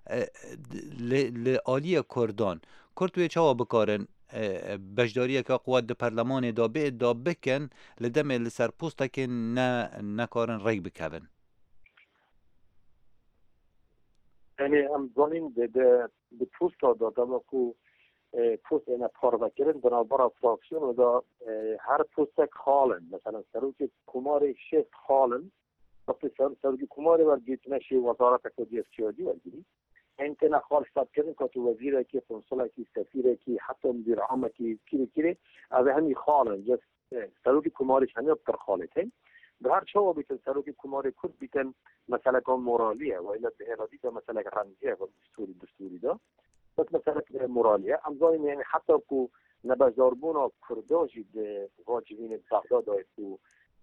لآلی کردان کرد توی چاوا بکارن بجداریه که قوات پرلمان دا به دا بکن لدم لسر پوستا که نه نکارن ریگ بکن یعنی هم زنین ده پوستا دا دا که پوست اینا پار بکرن بنابرا فراکسیون دا هر پوستک خالن مثلا سروک کمار شیست خالن وقتی سروک کمار ورگیت نشی وزارت کدی افتیادی ورگیدی انت نخال شتاب کردن که تو وزیره که کنسوله که سفیره که حتی مدیر عامه که کیره کیره از همی خالن جس سروک کمارش همی بتر خالتين بهر شو بيتن سروك كماري كود بيتن مثلا كون مورالية وإلا بهرادي مثلا رمزية والدستوري الدستوري ده بس مثلا مورالية أمزاين يعني حتى كو نبزاربونا كرداجي واجبين بغداد دايتو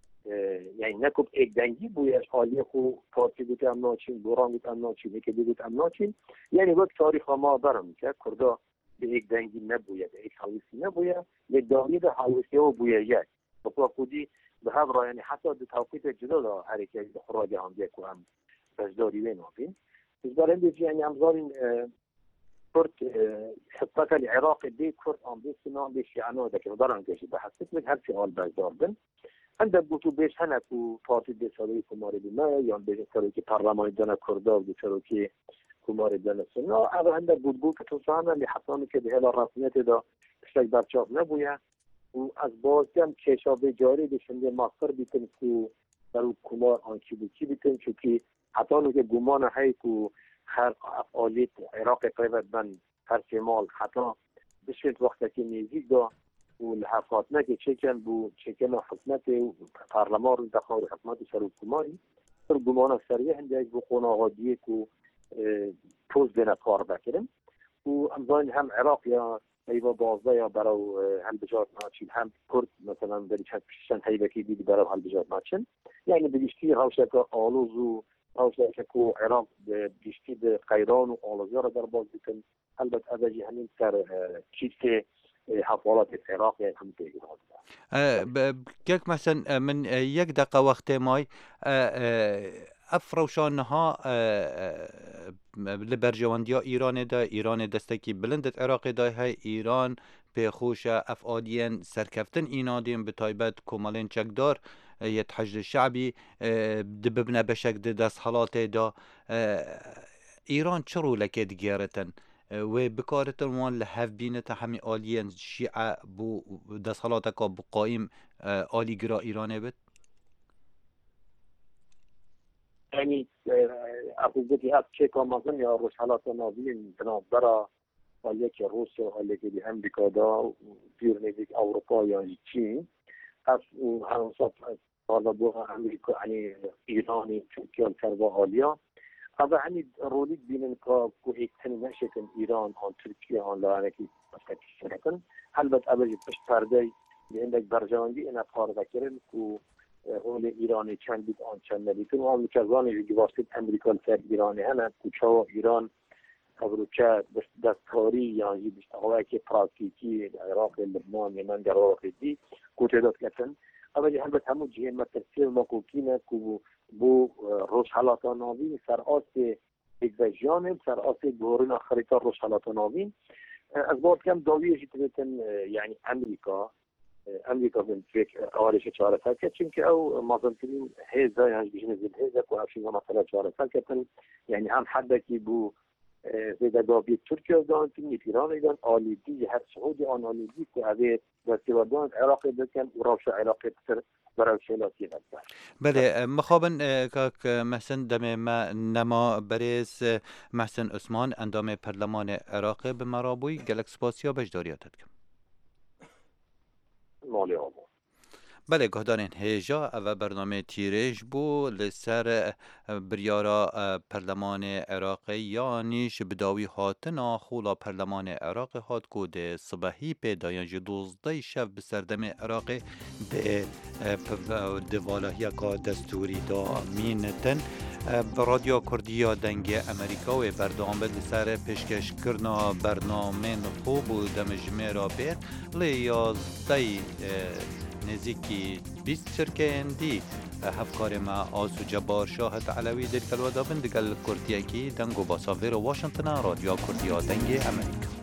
يعني نكوب ایک دنگی بویش حالی خو پارتی بود ام ناچین دوران بود ام ناچین که بود ام ناچین یعنی وقت تاریخ ما برم که کردا به ایک دنگی نبوید ایک حویسی نبوید یک داری به حویسی و بوید بقوا خودی به هر را یعنی حتی دو توقیت جدا دا حرکتی خراج هم دیگه که هم بزداری وین آبین از برای دیجی یعنی همزارین کرد خطت العراق دی کرد آن بیست نام بیشی عنو ده که دارن کشی به حسیت من هرچی آل بزدار بن عند بوتو بیش هنه کو پارتی دیسالی کماری بیمه یا بیش سالی که پارلمان دانه کرده و دیسالی که کماری دانه سنه اما عند بود بود که تو سانه لحظانی که به هلا رسمیت دا شک برچاف نبویه و از بازدیم کشابه جاری بشنده ماستر بیتن که در کمار آنچی بیتی بیتن چونکه حتی اونو که گمان هایی که خرق افعالیت عراق قیبت من هر مال حتی بشید وقتی که نیزید دا و لحفات نکه چکن بو چکن حکمت پارلمان رو دخار حکمت سر حکومانی سر گمان سریع هنده اج بو قناغادیه که پوز دینا کار بکرم و امزاین هم عراق یا ایوا بازده یا برای هل بجات ناچین هم کرد مثلا داری چند حیبه که دیدی برای هل بجات ناچین یعنی بگشتی روشک آلوز و روشک که عراق بگشتی به قیران و آلوزی را در باز بکن البته ازجی همین سر چیز که حفالات العراق يعني هم تيجي كيك مثلا من يك دقة وقت ماي افروشانها لبرجواندیا ایران دا ایران دستکی بلندت عراق دا های ایران پیخوش افعادین سرکفتن اینادیم به تایبت کمالین چکدار یتحجد شعبی دببنا بشک دست حالات دا ایران چرو لکه دگیرتن و بکارت وان لحف بینت همی آلیین شیعه بو دست حالات که بقایم آلی گرا ایرانه بید؟ یعنی افضلی هست که کامازن یا روش حالات نازین بنابرا حالی که روسیه و حالی که دی امریکا دا دیر نزدیک اروپا یا چین از همسات حالا بو امریکا یعنی ایرانی ترکیه کرده آلیا اما هنی رولیک بینن که که ایک تنی نشکن ایران آن ترکیه آن لعنکی مسکتی شرکن البته اولی پشت پرده به اندک برجواندی اینا پارده کرن که رول ایرانی چند بید آن چند نبیتون و آن مکرزانی ویگی واسطه امریکا سر ایرانی هنه که ایران ابروچه دستکاری یا یه بشتغاوه که پراکتیکی عراق لبنان یمن در عراق دی که تعداد کتن اولی البته همون جهه مترسیل مکوکینه که بو روش حالات ناوین سر آس اگزاجیانه سر آس گورین خریطه روش حالات ناوین از بعد کم داویه جیتنتن یعنی امریکا امریکا من فکر آرش چهار سال که چونکه او مازنترین هزا یعنی بیشتر از هزا که افشین هم مثلا چهار سال کردن یعنی هم حدا کی بو زیاد داویه ترکیه دان تیم ایران ایران آلیدی هر سعودی آن آلیدی که اوی دستیاردان عراق دکن و روش عراق تر برای شلاتی نبود. بله مخابن که محسن دم ما نما بریز محسن عثمان اندام پارلمان عراق به مرابوی گلکس پاسیا بجداریاتت کم. مالی آبو. بله گهدارین هیجا و برنامه تیرش بو لسر بریارا پرلمان عراقی یانیش بداوی هاتنا خولا پرلمان عراق هات کود صبحی پیدایانج دوزده شب بسردم عراقی به دوالهی که دستوری دا مینتن رادیو کردیا دنگ امریکا و بردام لسر پیشکش کرنا برنامه خوب و دمجمه را بیر لیازده نزیکی بیست شرکه اندی هفکار ما آسو جبار شاهد علوی در کلوه دابن دگل کردیه کی دنگو با ساویر واشنطن رادیو کردیا دنگ امریکا